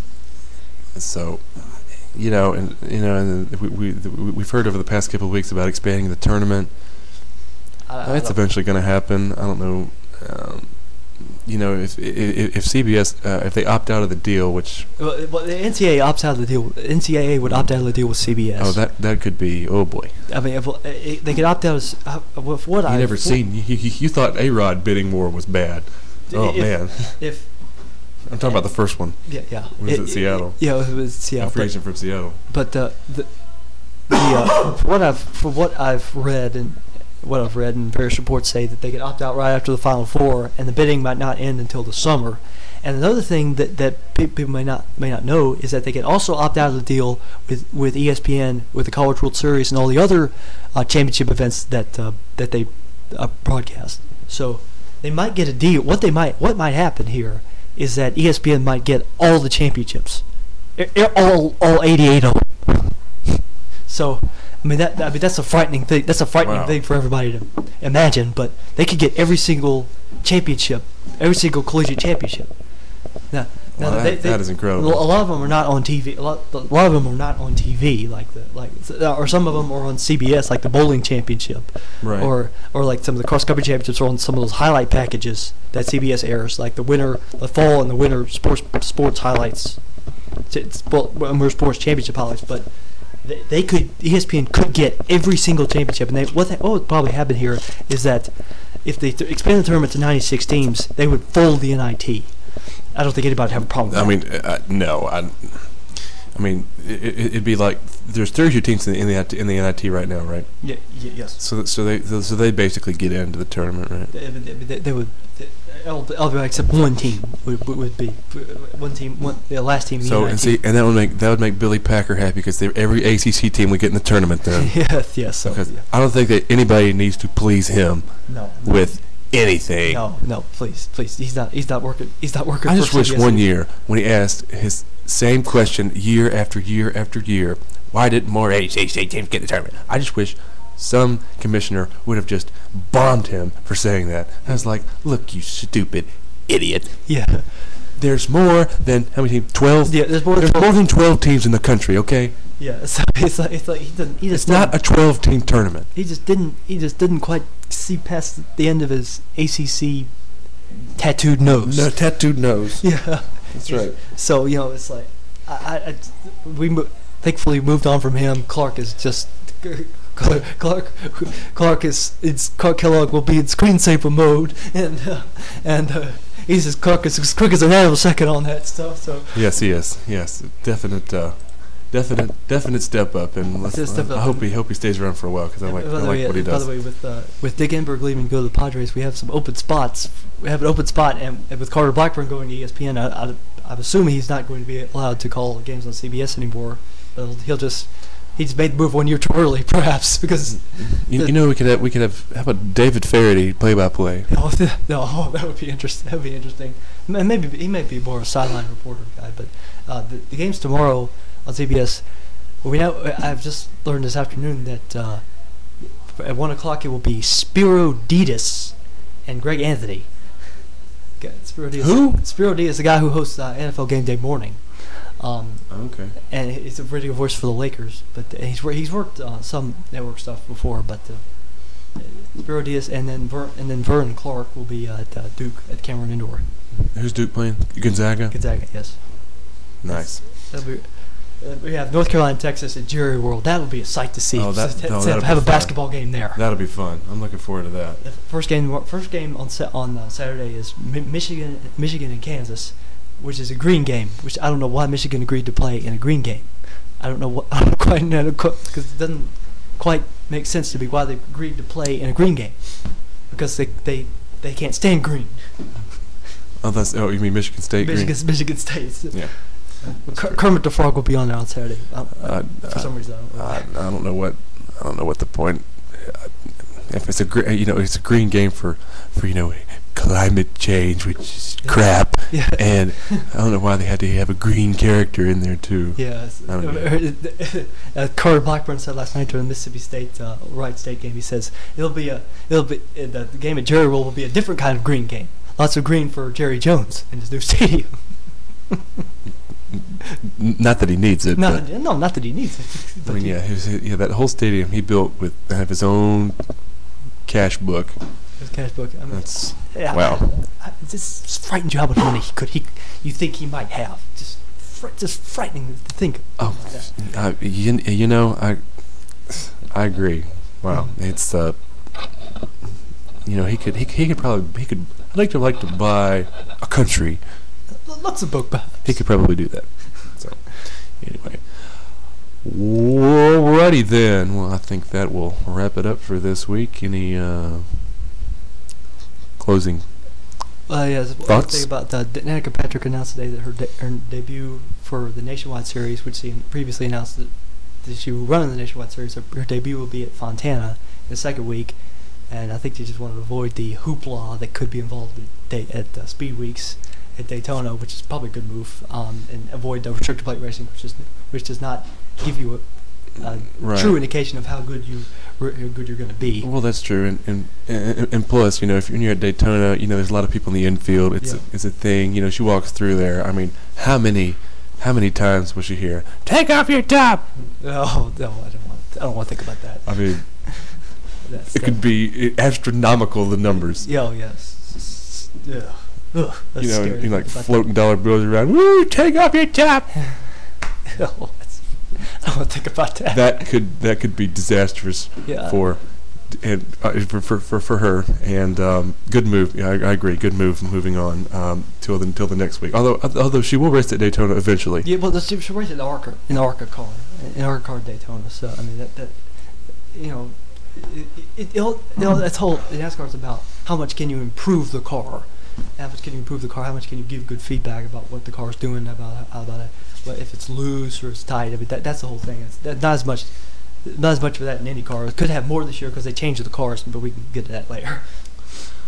so, you know, and you know, and we, we we- we've heard over the past couple of weeks about expanding the tournament. I, I That's don't- eventually going to happen. I don't know. Um, you know, if if, if C B S uh, if they opt out of the deal, which Well, well, the N C A A opts out of the deal. N C A A would opt out of the deal with C B S. oh that that could be oh boy. I mean, if, uh, it, they could opt out. As, uh, with what You I've never seen you, you, you thought A Rod bidding war was bad. Oh if, man, If I'm talking about the first one. yeah, yeah, Was it Seattle? Yeah, it was Seattle. A free but- agent from Seattle. But uh, the, the uh, for what I've for what I've read and what I've read and various reports say that they could opt out right after the Final Four, and the bidding might not end until the summer. And another thing that that pe- people may not may not know is that they could also opt out of the deal with, with E S P N, with the College World Series, and all the other uh, championship events that uh, that they uh, broadcast. So they might get a deal. What they might what might happen here is that E S P N might get all the championships, I- I- all all eighty-eight of them. So, I mean that I mean that's a frightening thing. That's a frightening Wow. thing for everybody to imagine. But they could get every single championship, every single collegiate championship. Now, now Well, they, that- they, that is incredible. A lot of them are not on T V. A lot, a lot of them are not on T V, like the like, or some of them are on C B S, like the bowling championship, Right. or or like some of the cross country championships are on some of those highlight packages that C B S airs, like the winter, the fall and the winter sports sports highlights, winter sports championship highlights. But they, they could E S P N could get every single championship, and they what they, what would probably happen here is that if they th- expand the tournament to ninety-six teams, they would fold the N I T. I don't think anybody would have a problem with I that. mean, uh, no. I, I mean, it, it- it'd be like there's thirty-two teams in the in the, in the N I T right now, right? Yeah, y- yes. So so they so they basically get into the tournament, right? They, they, they, they would, they, everybody except one team would, would, would be one team, one the last team. in the So N I T. and see, and that would make that would make Billy Packer happy because they, every A C C team would get in the tournament then. yes, yes. So, Because yeah. I don't think that anybody needs to please him No, no. with anything. No, no, please, please. He's not. He's not working. He's not working. I for just wish C B S one anymore. year when he asked his same question year after year after year, why didn't more A C C teams get the tournament? I just wish some commissioner would have just bombed him for saying that. I was like, look, you stupid idiot. Yeah. There's more than how many teams? Twelve. Yeah. There's more. There's than more than twelve teams in the country. Okay, Yeah. So it's like it's like he didn't. He just it's not a didn't- twelve-team tournament. He just didn't. He just didn't quite see past the end of his A C C tattooed nose. No tattooed nose. Yeah. That's right. So you know, it's like I, I, I we mo- thankfully moved on from him. Clark is just Clark. Clark, Clark is it's Clark Kellogg will be in screensaver mode, and uh, and uh, he's as quick as, as quick as a nanosecond on that stuff. So Yes, he is. Yes, definite, uh, definite, definite step up, and let's, Definite step I up. hope he hope he stays around for a while because I like I by, the like way, what he by does. the way, with uh, with Dick Enberg leaving to go to the Padres, we have some open spots. We have an open spot, and, and with Carter Blackburn going to E S P N, I, I, I'm assuming he's not going to be allowed to call games on C B S anymore. He'll, he'll just he just made the move one year too early, perhaps, because You, you know, we could have we could have how about David Faraday play by play? oh, no, oh, that would be interesting. That would be interesting. M- Maybe he may be more a sideline reporter guy, but uh, the, the games tomorrow on C B S. Well, we know I've just learned this afternoon that uh, at one o'clock it will be Spiro Ditas and Greg Anthony. Okay, Spiro Ditas, Who? Spiro Ditas, the guy who hosts uh, N F L Game Day Morning. Um, Okay. and he's a radio voice for the Lakers, but uh, he's wor- he's worked uh, some network stuff before. But uh, Spiro Diaz and then Ver- and then Vernon Clark will be at uh, Duke at Cameron Indoor. Who's Duke playing? Gonzaga. Gonzaga, yes. Nice. That'll be, uh, we have North Carolina, Texas at Jerry World. That would be a sight to see. Oh, that- To- to no, have, that'll be have a fun. basketball game there. That'll be fun. I'm looking forward to that. The first game, first game on sa- on uh, Saturday is Mi- Michigan, Michigan and Kansas, which is a green game. Which I don't know why Michigan agreed to play in a green game. I don't know what I don't quite know because it doesn't quite make sense to me why they agreed to play in a green game because they they, they can't stand green. Oh, that's oh, you mean Michigan State? Michigan, Green? Michigan State. Yeah. Ker- Kermit the Frog will be on there on Saturday. I don't- Uh, for some reason, I don't know. I, I don't know what I don't know what the point. If it's a gre- you know it's a green game for for you know climate change, which is Yeah. crap, Yeah. and I don't know why they had to have a green character in there too. Yeah, it's- I don't uh, Carter Blackburn said last night during the Mississippi State uh, Wright State game. He says it'll be a it'll be uh, the, the game at Jerry World will be a different kind of green game. Lots of green for Jerry Jones in his new stadium. N- Not that he needs it. no, but, no, not that he needs it. I but mean, he- yeah, his, yeah, that whole stadium he built with have his own cash book. his cash book. I mean, That's yeah, wow. I, I, it just frightens you how much money he could he you think he might have. Just fr- just frightening to think. Oh, of that. I, you, you know, I I agree. Wow, Mhm. it's uh, you know, he could he, he could probably he could. I'd like to like to buy a country. L- Lots of book bags. He could probably do that. So, anyway. Alrighty then. Well, I think that will wrap it up for this week. Any uh, closing? Uh, yes. Thoughts? Thing about uh, Danica Patrick announced today that her, de- her debut for the Nationwide Series, which she previously announced that, that she will run in the Nationwide Series, her, her debut will be at Fontana in the second week, and I think they just wanted to avoid the hoopla that could be involved at, da- at uh, Speed Weeks at Daytona, which is probably a good move, um, and avoid the restrictor plate racing, which is which does not give you a, a Right. true indication of how good you how good you're going to be. Well, that's true, and and, and and plus, you know, if you're at Daytona, you know, there's a lot of people in the infield. It's Yeah. a, it's a thing. You know, she walks through there. I mean, how many how many times will she hear, "Take off your top"? Oh no, I don't want I don't want to think about that. I mean, That's it could be astronomical, the numbers. Yeah, oh, yes. Yeah. Ugh, that's You know, scary. you know, like About floating dollar bills around. Woo! Take off your top. that. Oh, that's, I don't want to think about that. That could that could be disastrous yeah. for and uh, for, for for for her. And um, good move. Yeah, I, I agree. Good move. Moving on um, till the until the next week. Although although she will race at Daytona eventually. Yeah, well, she she'll race in the ARCA in the ARCA car in ARCA car Daytona. So I mean that that you know it, it, it'll, it'll, that's whole NASCAR's about how much can you improve the car. How much can you improve the car? How much can you give good feedback about what the car's doing, about how about it, what, if it's loose or it's tight? I mean, that, that's the whole thing. It's that, not as much, not as much of that in any car. It could have more this year because they changed the cars, but we can get to that later.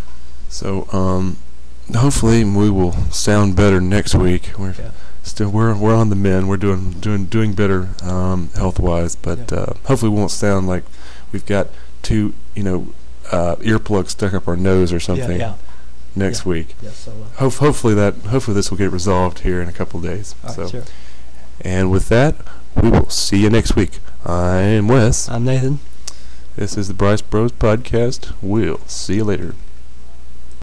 So um, hopefully we will sound better next week. We're Yeah. still we're we're on the mend. We're doing doing doing better um, health wise, but Yeah. uh, hopefully we won't sound like we've got two you know uh, earplugs stuck up our nose or something Yeah. Yeah. next Yeah. week. Yeah. So. Uh, Ho- hopefully that hopefully this will get resolved here in a couple of days. all right, so sure. and with that, we will see you next week. I'm Wes. I'm Nathan. This is the Bryce Bros Podcast. We'll see you later.